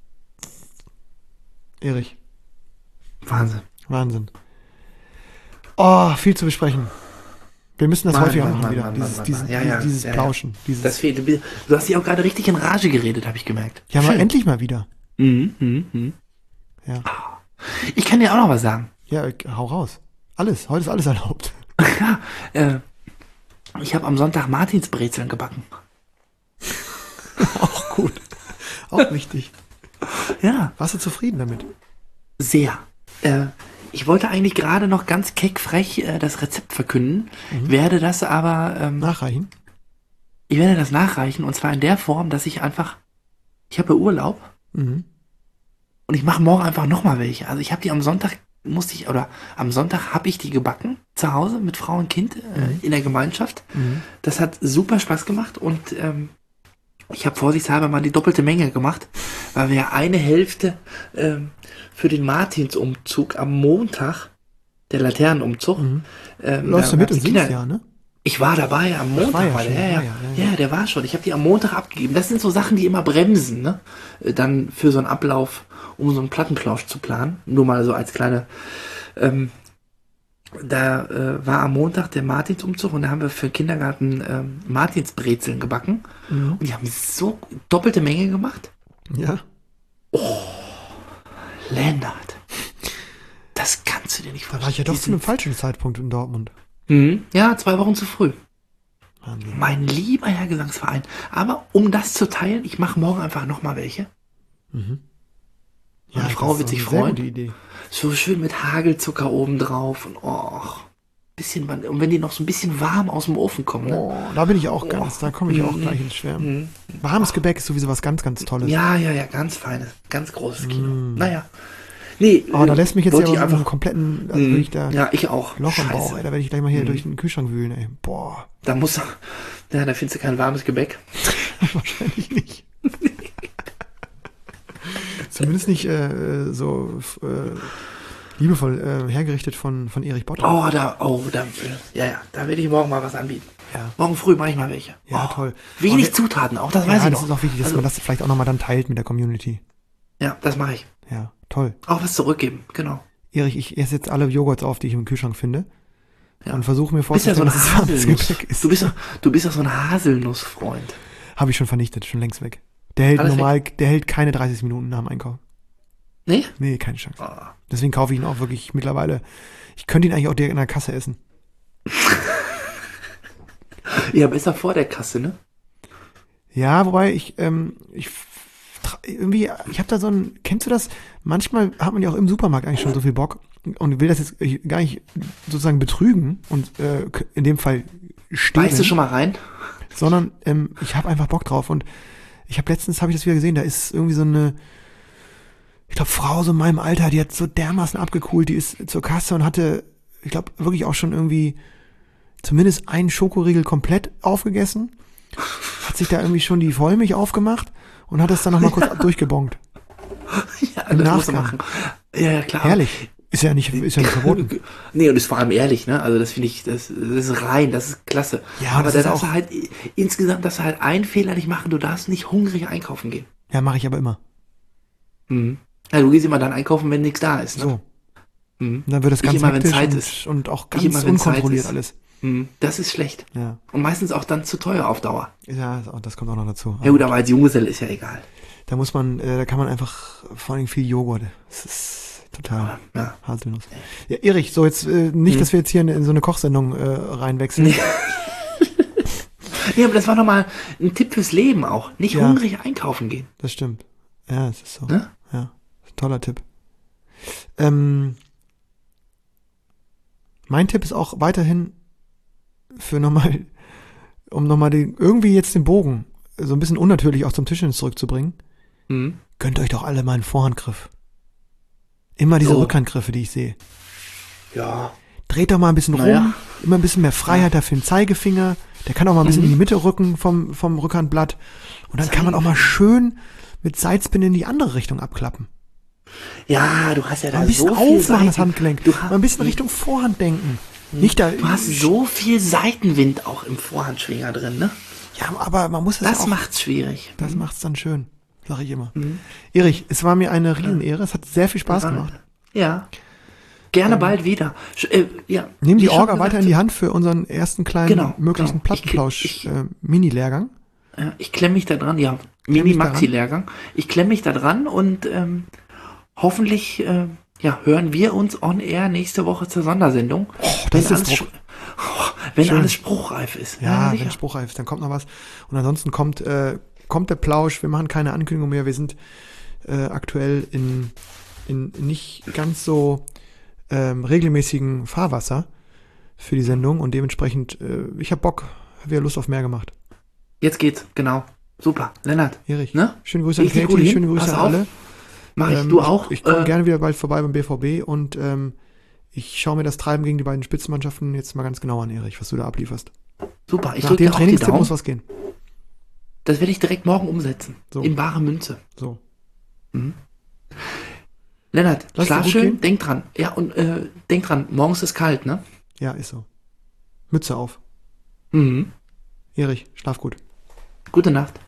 Erich, Wahnsinn. Wahnsinn. Oh, viel zu besprechen. Wir müssen das Mann, häufiger Mann, machen Mann, wieder. Mann, dieses Mann, dieses, Mann. Ja, ja, dieses ja, ja. Plauschen. Dieses, Das fehlt. Du hast dich auch gerade richtig in Rage geredet, habe ich gemerkt. ja, mal Schön. endlich mal wieder. Mhm, mhm, mhm. Ja, Ich kann dir auch noch was sagen. ja, äh, hau raus. Alles, heute ist alles erlaubt. Ja, äh, ich habe am Sonntag Martinsbrezeln gebacken. Auch gut. Auch wichtig. Ja, Warst du zufrieden damit? sehr. Äh, ich wollte eigentlich gerade noch ganz keckfrech äh, das Rezept verkünden, werde das aber, ähm, Nachreichen? ich werde das nachreichen und zwar in der Form, dass ich einfach, ich habe Urlaub Mhm. und ich mache morgen einfach nochmal welche. Also ich habe die am Sonntag, musste ich, oder am Sonntag habe ich die gebacken, zu Hause mit Frau und Kind äh, in der Gemeinschaft. Mhm. Das hat super Spaß gemacht und ähm, ich habe vorsichtshalber mal die doppelte Menge gemacht, weil wir ja eine Hälfte ähm, für den Martinsumzug am Montag, der Laternenumzug. Mhm. Ähm, Läufst da du mit gab's und die singst Kinder- ja, ne? Ich war dabei am Montag. war ja war schon, der, ja, war ja, ja, ja, ja, der war schon. Ich habe die am Montag abgegeben. Das sind so Sachen, die immer bremsen, ne? Äh, Dann für so einen Ablauf, um so einen Plattenplausch zu planen. Nur mal so als kleine. Ähm, da äh, war am Montag der Martinsumzug und da haben wir für den Kindergarten ähm, Martinsbrezeln gebacken. Mhm. Und die haben so doppelte Menge gemacht. Ja. Lennart. Das kannst du dir nicht Da vorstellen. war ich ja doch Die zu einem sind- falschen Zeitpunkt in Dortmund. Mhm. Ja, zwei Wochen zu früh. Wahnsinn. Mein lieber Herr Gesangsverein. Aber um das zu teilen, ich mache morgen einfach nochmal welche. Ja, Meine Frau das wird ist sich eine sehr freuen. gute Idee. So schön mit Hagelzucker oben drauf und oh, bisschen, Van- und wenn die noch so ein bisschen warm aus dem Ofen kommen. Ne? Oh, da bin ich auch ganz, da komme ich auch Mhm. gleich ins Schwärmen. Mhm. Warmes Gebäck ist sowieso was ganz, ganz Tolles. Ja, ja, ja, ganz feines, ganz großes Kino. Naja. Nee, Oh, da lässt mich jetzt ja wollte ich aber einen einfach. kompletten, also Mhm. wirklich da Ja, ich auch. Loch im Scheiße. Bauch, ey, da werde ich gleich mal hier durch den Kühlschrank wühlen, ey. Boah, Da muss, ja, da findest du kein warmes Gebäck. wahrscheinlich nicht. Zumindest nicht äh, so f- äh, liebevoll äh, hergerichtet von, von Erich Bott. Oh, da, oh, da, ja, ja, da werde ich morgen mal was anbieten. Ja. Morgen früh mache ich mal welche. Ja, oh, toll. Wenig Oh, wir- Zutaten, auch das weiß Ja, ich das noch. ist auch wichtig, dass Also, man das vielleicht auch nochmal dann teilt mit der Community. Ja, das mache ich. Ja, toll. Auch was zurückgeben, genau. Erich, ich esse jetzt alle Joghurts auf, die ich im Kühlschrank finde. Ja. Und versuche mir Du bist ja so vorzustellen, ein dass es warmes Haselnuss. Gebäck ist. Du bist, doch, du bist doch so ein Haselnussfreund. Habe ich schon vernichtet, schon längst weg. Der hält Alles normal, der hält keine dreißig Minuten nach dem Einkauf. Nee? Nee, keine Chance. Ah. Deswegen kaufe ich ihn auch wirklich mittlerweile. Ich könnte ihn eigentlich auch direkt in der Kasse essen. Ja, besser vor der Kasse, ne? Ja, wobei ich, ähm, ich tra- irgendwie, ich habe da so ein, kennst du das? Manchmal hat man ja auch im Supermarkt eigentlich schon so viel Bock und will das jetzt gar nicht sozusagen betrügen und äh, in dem Fall stehlen, Beißt du schon mal rein? sondern ähm, ich habe einfach Bock drauf und ich habe letztens, habe ich das wieder gesehen, da ist irgendwie so eine, ich glaube, Frau so in meinem Alter, die hat so dermaßen abgekühlt, die ist zur Kasse und hatte, ich glaube, wirklich auch schon irgendwie zumindest einen Schokoriegel komplett aufgegessen, hat sich da irgendwie schon die Vollmilch aufgemacht und hat das dann nochmal kurz durchgebongt. Ja, Im das musst du Nachgang. machen. Ja, ja, klar. Herrlich. Ist ja nicht, ist ja nicht verboten. Nee, und ist vor allem ehrlich, ne? Also das finde ich, das, das ist rein, das ist klasse. Ja, aber das da ist darfst auch- du halt, insgesamt darfst du halt einen Fehler nicht machen, du darfst nicht hungrig einkaufen gehen. Ja, mache ich aber immer. Mhm. Ja, du gehst immer dann einkaufen, wenn nichts da ist, ne? So. Mhm. Und dann wird das Ich ganz immer, wenn hektisch Zeit und, ist. und auch Ich ganz immer, wenn Zeit unkontrolliert ist. alles. Mhm. Das ist schlecht. Ja. Und meistens auch dann zu teuer auf Dauer. Ja, das kommt auch noch dazu. Ja gut, aber als Junggeselle ist ja egal. Da muss man, äh, da kann man einfach vor allem viel Joghurt. Das ist total Ja. Haselnuss. Ja, Erich, so jetzt äh, nicht, Mhm. dass wir jetzt hier in, in so eine Kochsendung äh, reinwechseln. Ja, aber das war nochmal ein Tipp fürs Leben auch. Nicht Ja. hungrig einkaufen gehen. Das stimmt. Ja, es ist so. Ne? Ja, toller Tipp. Ähm, mein Tipp ist auch weiterhin für nochmal, um nochmal den, irgendwie jetzt den Bogen so ein bisschen unnatürlich auch zum Tischtennis zurückzubringen. Mhm. Gönnt euch doch alle mal einen Vorhandgriff. Immer diese Oh. Rückhandgriffe, die ich sehe. Ja. Dreht doch mal ein bisschen Naja. rum, immer ein bisschen mehr Freiheit dafür im Zeigefinger. Der kann auch mal ein bisschen Mhm. in die Mitte rücken vom, vom Rückhandblatt. Und dann kann man auch mal schön mit Seitspin in die andere Richtung abklappen. Ja, du hast ja da Mal ein bisschen so viel aufmachen, das Seiten- Handgelenk. Du, Mal hast, ein bisschen Richtung Vorhand denken. Nicht da. du hast so viel Seitenwind auch im Vorhandschwinger drin, ne? Ja, aber man muss das, Das auch. macht's schwierig. Das macht's dann schön. Sag ich immer. Mhm. Erich, es war mir eine Riesenehre. Es hat sehr viel Spaß Ja. gemacht. Ja. Gerne bald wieder. Sch äh, ja. Nehmen die Wie schon Orga gesagt, weiter in die Hand für unseren ersten kleinen Genau, möglichen genau. Ich- Plattenplausch-Mini-Lehrgang. Ja, ich klemme mich da dran, ja. mich Mini-Maxi-Lehrgang. Ich klemme mich da dran und ähm, hoffentlich äh, ja, hören wir uns on air nächste Woche zur Sondersendung. das ist alles, Druck. spr- oh, wenn Schön. alles spruchreif ist. Ja, sicher. wenn spruchreif ist, dann kommt noch was. Und ansonsten kommt, äh, kommt der Plausch. Wir machen keine Ankündigung mehr. Wir sind äh, aktuell in, in nicht ganz so ähm, regelmäßigen Fahrwasser für die Sendung und dementsprechend, äh, ich habe Bock, habe wieder Lust auf mehr gemacht. Jetzt geht's, genau. Super. Lennart, Erich, Ne? schöne Grüße an Richtig Katie, gut hin. schöne Grüße Pass an auf. alle. mach ich. Ähm, Du auch? Ich, ich komme Äh, gerne wieder bald vorbei beim B V B und ähm, ich schaue mir das Treiben gegen die beiden Spitzenmannschaften jetzt mal ganz genau an, Erich, was du da ablieferst. Super. Ich Nach drücke dem dir auch die Trainingstipp Daumen. muss was gehen. Das werde ich direkt morgen umsetzen. So. In bare Münze. So. Lennart, Lass schlaf dir gut schön. gehen. Denk dran. Ja, und äh, denk dran, morgens ist kalt, ne? Ja, ist so. Mütze auf. Mhm. Erich, schlaf gut. Gute Nacht.